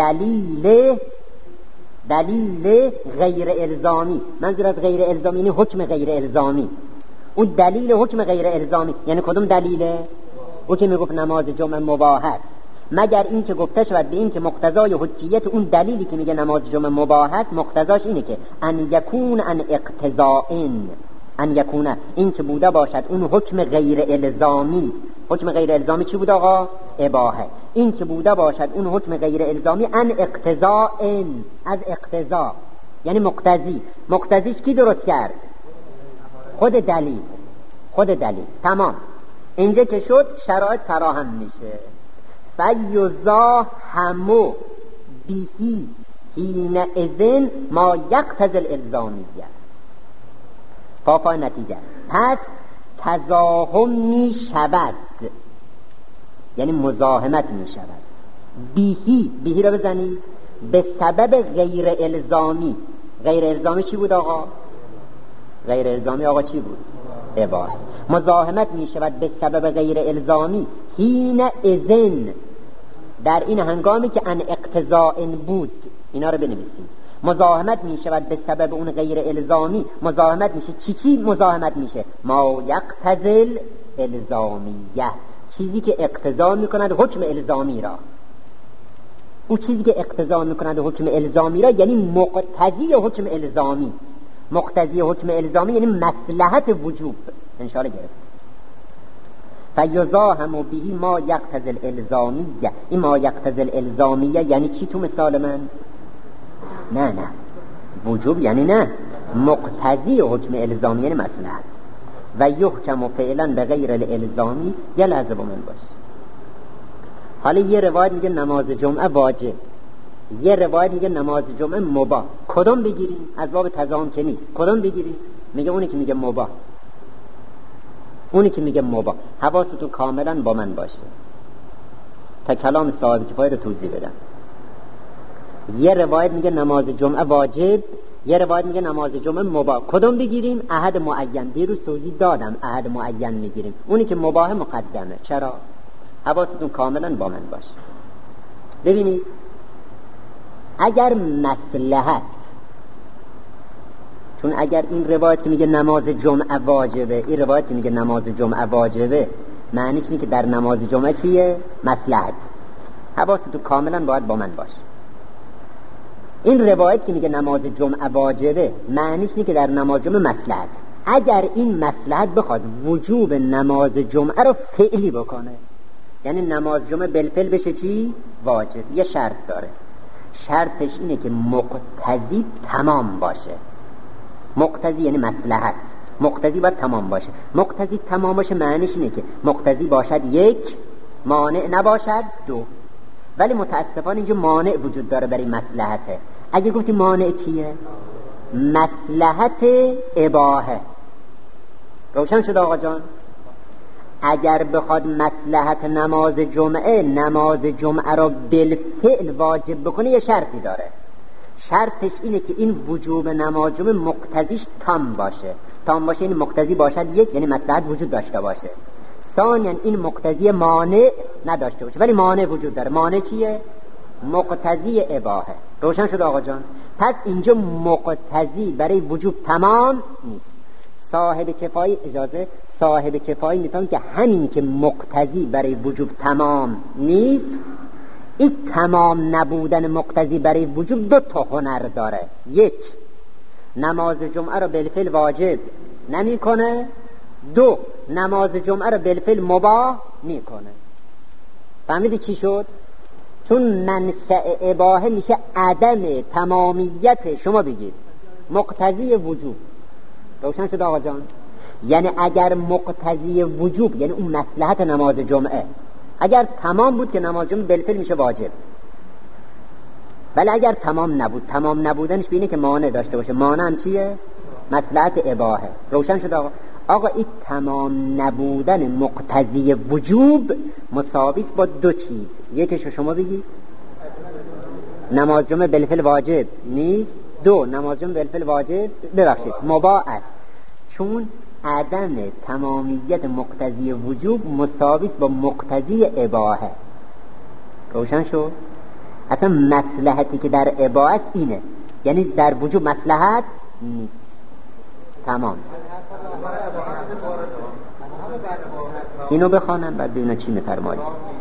دلیل غیر الزامی. منظور از غیر الزامی یعنی حکم غیر الزامی. اون دلیل حکم غیر الزامی یعنی کدوم دلیله؟ او که میگفت نماز جمعه مباح است. مگر این که گفته شود به این که مقتضای حجیت اون دلیلی که میگه نماز جمعه مباح است، مقتضاش اینه که ان یکون ان اقتضاءن، ان یکون، این که بوده باشد اون حکم غیر الزامی. حکم غیر الزامی چی بود آقا؟ اباحه. این که بوده باشد اون حکم غیر الزامی ان اقتضاءن، از اقتضا یعنی مقتضی. مقتضیش کی درست کرد؟ خود دلیل. تمام. اینجا که شد شرایط فراهم میشه. فیزاحم بهی حینئذ ما یقتضی الالزامیه. پاپای نتیجه. پس تزاحم می شود یعنی مزاحمت می شود. بیهی رو بزنید به سبب غیر الزامی. غیر الزامی چی بود آقا؟ غیر الزامی آقا چی بود؟ اباحه. مزاحمت می شود به سبب غیر الزامی حین اذن، در این هنگامی که ان اقتضاء بود. اینا رو بنویسید. مزاحمت می شود به سبب اون غیر الزامی. مزاحمت میشه چی مزاحمت میشه؟ ما یقتضی الزامیه، چیزی که اقتضا میکند حکم الزامی را. اون چیزی که اقتضا میکند حکم الزامی را یعنی مقتضی حکم الزامی. مقتضی حکم الزامی یعنی مصلحت وجوب. انشاءالله گرفت. فیزاحم بهی ما یقتضی الالزامیه. این ما یقتضی الالزامیه یعنی چی تو مثال من؟ نه وجوب یعنی نه مقتضی حکم الزامی یعنی مصلحت. و یحکم فعلا به غیر الالزامی، یه لحظه با من باش. حالا یه روایت میگه نماز جمعه واجب، یه روایت میگه نماز جمعه مباح. کدوم بگیریم؟ از باب تضامن که نیست. کدوم بگیریم؟ میگه اونی که میگه مباح، اونی که میگه مباح. حواستون کاملا با من باشه تا کلام صاحب کفایه رو توضیح بدم. یه روایت میگه نماز جمعه واجب، یه روایت میگه نماز جمعه مباح. کدوم بگیریم؟ احد معین. دیروز توضیح دادم احد معین میگیریم، اونی که مباح مقدمه. چرا؟ حواستون کاملا با من باشه. ببینید اگر مصلحت، چون اگر این روایت که میگه نماز جمعه واجبه، این روایت که میگه نماز جمعه واجبه، معنیش اینه که در نماز جمعه چیه؟ مصلحت. حواستون کاملا باید با من باشه. این روایت که میگه نماز جمعه واجبه، معنیش اینه که در نماز جمعه مصلحت. اگر این مصلحت بخواد وجوب نماز جمعه رو فعلی بکنه، یعنی نماز جمعه بالفعل بشه چی؟ واجب، یه شرط داره. شرطش اینه که مقتضی تمام باشه. مقتضی یعنی مصلحت، مقتضی باید تمام باشه. مقتضی تمام باشه معنیش اینه که مقتضی باشد یک، مانع نباشد دو. ولی متاسفانه اینجا مانع وجود داره برای مصلحته. اگه گفتی مانع چیه؟ مصلحت اباحه. روشن شد آقا جان؟ اگر بخواد مصلحت نماز جمعه را بالفعل واجب بکنه یه شرطی داره. شرطش اینه که این وجوب نماز جمعه مقتضیش تام باشه. تام باشه این مقتضی باشد یک، یعنی مصلحت وجود داشته باشه. ثانیاً این مقتضی مانع نداشته باشه، ولی مانع وجود داره. مانع چیه؟ مقتضی اباحه. روشن شد آقا جان؟ پس اینجا مقتضی برای وجوب تمام نیست. صاحب کفایی اجازه، صاحب کفایی میتونه که همین که مقتضی برای وجوب تمام نیست، این تمام نبودن مقتضی برای وجوب دو تا هنر داره. یک، نماز جمعه رو بالفعل واجب نمی کنه. دو، نماز جمعه رو بالفعل مباح میکنه. فهمیدی چی شد؟ چون منشأ اباحه میشه عدم تمامیت، شما بگید مقتضی وجوب. روشن شد آقا جان؟ یعنی اگر مقتضی وجوب، یعنی اون مصلحت نماز جمعه اگر تمام بود که نماز جمعه بالفعل میشه واجب، ولی اگر تمام نبود، تمام نبودنش بینه که مانع داشته باشه. مانع هم چیه؟ مصلحت اباحه. روشن شد آقا؟ آقا این تمام نبودن مقتضی وجوب مساویس با دو چیز. یکیشو شما بگید نماز جمعه بالفعل واجب نیست. دو، نماز جمعه بالفعل واجب مباح است. چون عدم تمامیت مقتضی وجوب مساویس با مقتضی اباحه. روشن شد؟ اصلا مصلحتی که در اباحه اینه، یعنی در وجوب مصلحت نیست. تمام. اینو بخوانم بعد ببینم چی میفرمایید.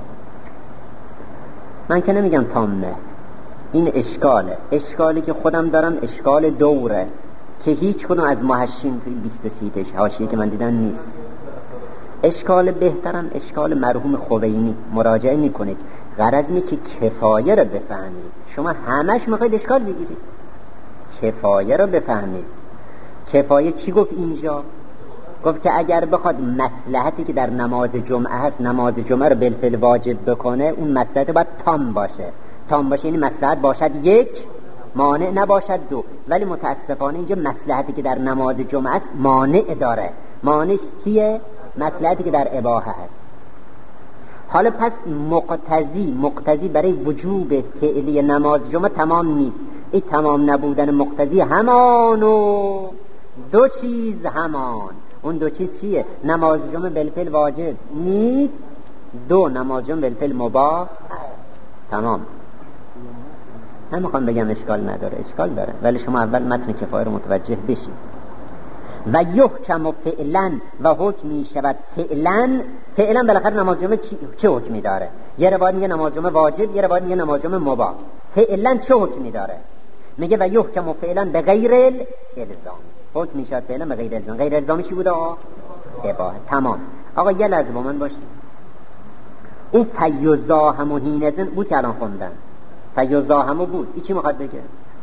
من که نمیگم تامه، این اشکالی که خودم دارم اشکال دوره که هیچ کنو از محشین 23 حاشیه که من دیدم نیست. اشکال بهترم اشکال مرحوم خوینی مراجعه میکنید. غرض اینه که کفایه رو بفهمید. شما همش میخواید اشکال بگیرید، کفایه رو بفهمید. کفایه چی گفت اینجا؟ گفت که اگر بخواد مصلحتی که در نماز جمعه هست نماز جمعه رو بالفعل واجب بکنه، اون مصلحت باید تام باشه. تام باشه یعنی مصلحت باشد یک، مانع نباشد دو. ولی متاسفانه اینجا مصلحتی که در نماز جمعه است مانع داره. مانعش چیه؟ مصلحتی که در اباحه هست. حالا پس مقتضی برای وجوب فعلی نماز جمعه تمام نیست. این تمام نبودن مقتضی همانو دو چیز همان. اون دو چیز چیه؟ نماز جمعه بالفعل واجب نیست. دو، نماز جمعه بالفعل مباح. تمام. نمیخوام بگم اشکال نداره، اشکال داره، ولی شما اول متن کفایه رو متوجه بشید. و یحکم فعلا و حکم می شود فعلا بالاخره نماز جمعه چه حکمی داره؟ یه روایت میگه نماز جمعه واجب، یه روایت میگه نماز جمعه مباح. فعلا چه حکمی داره؟ میگه و یحکم فعلا به غیر الزام. حکم می شود فعلا به غیر الزام. غیر الزامی چی بوده آقا؟ اباحه. تمام. آقا یه لحظه با من باشید. او فیزاهم و هینزن بود که الان خوندن. فیزاهم بود. این چی میخواد بگه؟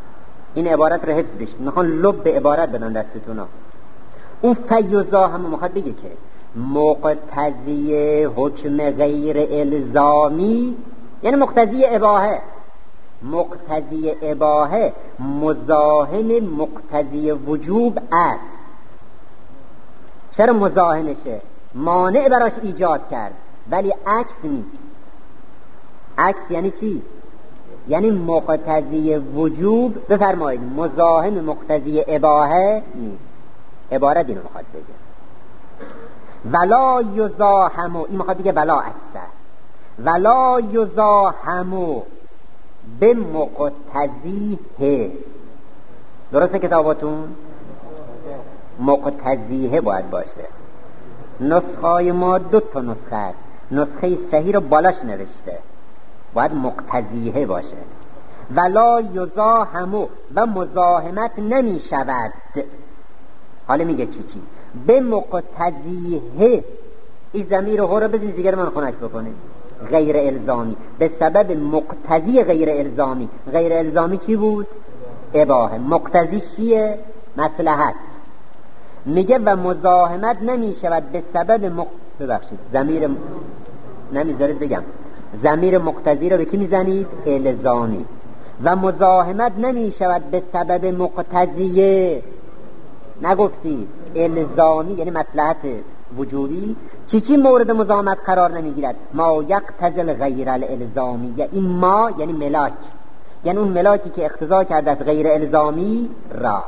این عبارت رو حفظ بشید، میخوان لب عبارت بدن دستتونا. اون فیضا هم میخواد بگه که مقتضی حکم غیر الزامی یعنی مقتضی اباحه، مقتضی اباحه مزاحم مقتضی وجوب است. چرا مزاحمشه؟ مانع براش ایجاد کرد، ولی عکس نیست. عکس یعنی چی؟ یعنی مقتضی وجوب بفرمایید مزاحم مقتضی اباحه نیست. عبارت اینو میخواد بگه. ولا یزاحمو، این میخواد بگه ولا عکسه، ولا یزاحمو به مقتضیه. درسته کتاباتون؟ مقتضیه باید باشه. نسخه ما 2 نسخه است، نسخه صحیح رو بالاش نوشته، باید مقتضیه باشه. ولا یزاحمو و مزاحمت نمی شود. حالا میگه چی به مقتضیه. این ضمیر رو بزنید دیگر من خونک بکنه. غیر الزامی، به سبب مقتضی غیر الزامی. غیر الزامی چی بود؟ اباحه. مقتضی چیه؟ مصلحت. میگه و مزاحمت نمی شود به سبب ببخشید ضمیر نمیذارید بگم، ضمیر مقتضی رو به کی میزنید؟ الزامی. و مزاحمت نمی شود به سبب مقتضیه، نگفتی الزامی یعنی مصلحت وجوبی. چی مورد مزاحمت قرار نمیگیرد؟ ما یقتضی غیر الالزامی. این ما یعنی ملاک، یعنی اون ملاکی که اقتضا کرده از غیر الزامی را.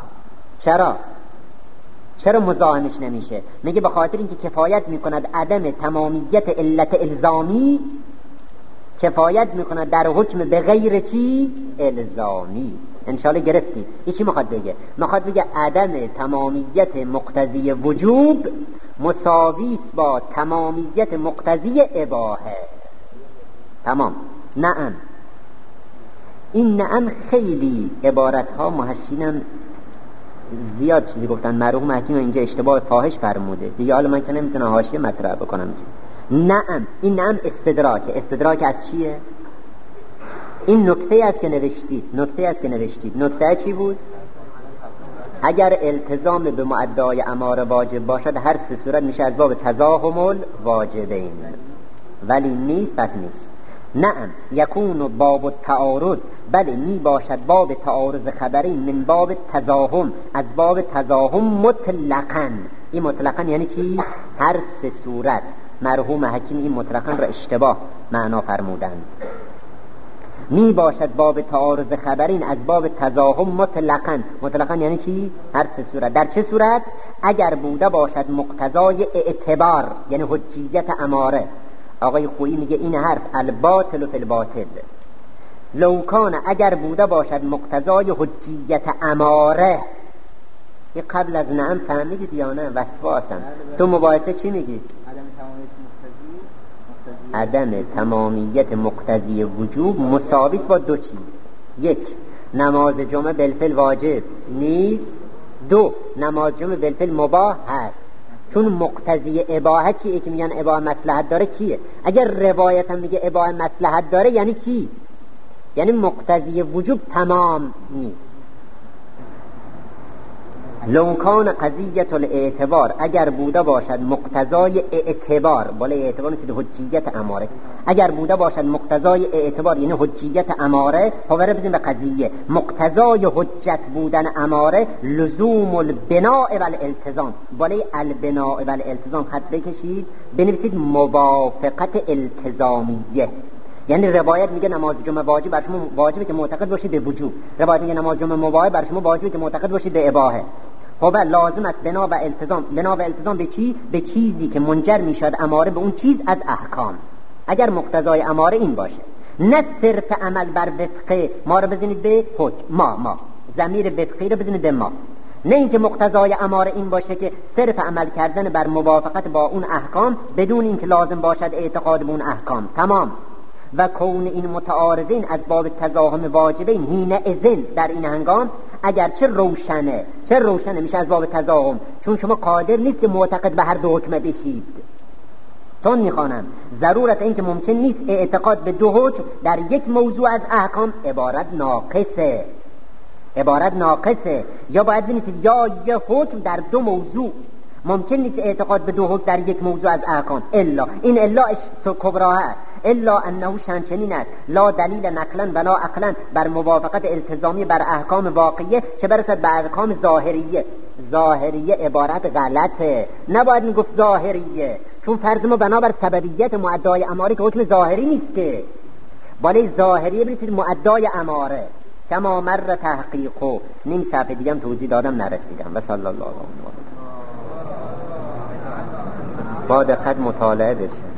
چرا مزاحمش نمیشه؟ میگه به خاطر اینکه کفایت میکند عدم تمامیت علت الزامی، کفایت میکند در حکم به غیر چی؟ الزامی. انشالله گرفتی. این چی میخواد بگه؟ میخواد بگه عدم تمامیت مقتضی وجوب مساویست با تمامیت مقتضی اباحه. تمام. نعم. این نعم خیلی عبارت ها محشینم زیاد چیزی گفتن. مرحوم حکیم اینجا اشتباه فاحش فرموده دیگه، حالا من که نمیتونم حاشیه مطرح بکنم. نعم، این نعم استدراکه. استدراک از چیه؟ این نکته است که نوشتید. نکته چی بود؟ اگر التزام به معدای اماره واجب باشد هر 3 صورت میشه از باب تزاحم الواجبین، ولی نیست، پس نیست. نعم یکون باب التعارض، بله می باشد باب تعارض خبری من باب تزاحم، از باب تزاحم مطلقاً. این مطلقاً یعنی چی؟ هر 3 صورت. مرحوم حکیم این مطلقاً را اشتباه معنا فرمودند. می باشد باب تعارض خبرین از باب تزاحم مطلقاً یعنی چی؟ هر 3 صورت. در چه صورت؟ اگر بوده باشد مقتضای اعتبار یعنی حجیت اماره. آقای خویی میگه این حرف الباطل فی الباطل. لو کان اگر بوده باشد مقتضای حجیت اماره. این قبل از نعم فهمیدید یا نه؟ وسواسم. تو مباحثه چی میگی؟ عدم تمامیت مقتضی وجوب مساویست با 2 چیز. 1 نماز جمعه بالفعل واجب نیست، 2 نماز جمعه بالفعل مباح هست. چون مقتضی اباحه چیه که میگن اباحه مصلحت داره چیه؟ اگر روایت هم میگه اباحه مصلحت داره یعنی چی؟ یعنی مقتضی وجوب تمام نیست. لو کان قضیت الاعتبار، اگر بوده باشد مقتضای اعتبار، بالا اعتبار نیست حجیت اماره، اگر بوده باشد مقتضای اعتبار یعنی حجیت اماره، پاوره بزنیم به قضیه مقتضای حجت بودن اماره لزوم البناء والالتزام. بالای البناء والالتزام خط بکشید بنویسید موافقت التزامیه. یعنی روایت میگه نماز جمعه واجب بر شما واجبه که معتقد باشید به وجوب، روایت میگه نماز جمعه مباح بر شما واجبه که معتقد باشید به اباحه. خب لازم است بنا و التزام به چی؟ به چیزی که منجر میشد اماره به اون چیز از احکام. اگر مقتضای اماره این باشه، نه صرف عمل بر وفق ما رو بزنید به حکم ما ضمیر وفقی رو بزنید به ما، نه اینکه مقتضای اماره این باشه که صرف عمل کردن بر موافقت با اون احکام بدون اینکه لازم باشد اعتقاد به اون احکام. تمام. و کون این متعارضین از باب تزاحم واجبین هینه اذن، در این هنگام اگر چه روشنه میشه از باب تزاحم، چون شما قادر نیست که معتقد به هر 2 حکم بشید. تون میخوانم ضرورت این که ممکن نیست اعتقاد به 2 حکم در یک موضوع از احکام عبارت ناقصه. عبارت ناقصه. یا باید بنویسید یا یه حکم در دو موضوع. ممکن نیست اعتقاد به دو حکم در یک موضوع از احکام. الا این الا کبرا هست. الا انه شنچنین است لا دلیل نقلا ولا عقلا بر موافقت التزامی بر احکام واقعیه، چه برسد به احکام ظاهریه. ظاهریه عبارت غلطه، نباید میگفت ظاهریه، چون فرض ما بنابر سببیت معدای اماره که حکم ظاهری نیست که، بالای ظاهریه برسید معدای اماره. کما مر تحقیقو. نیم صفحه دیگه هم توضیح دادم نرسیدم. و صلی الله علیه و آله. با دقت مطالعه بشه.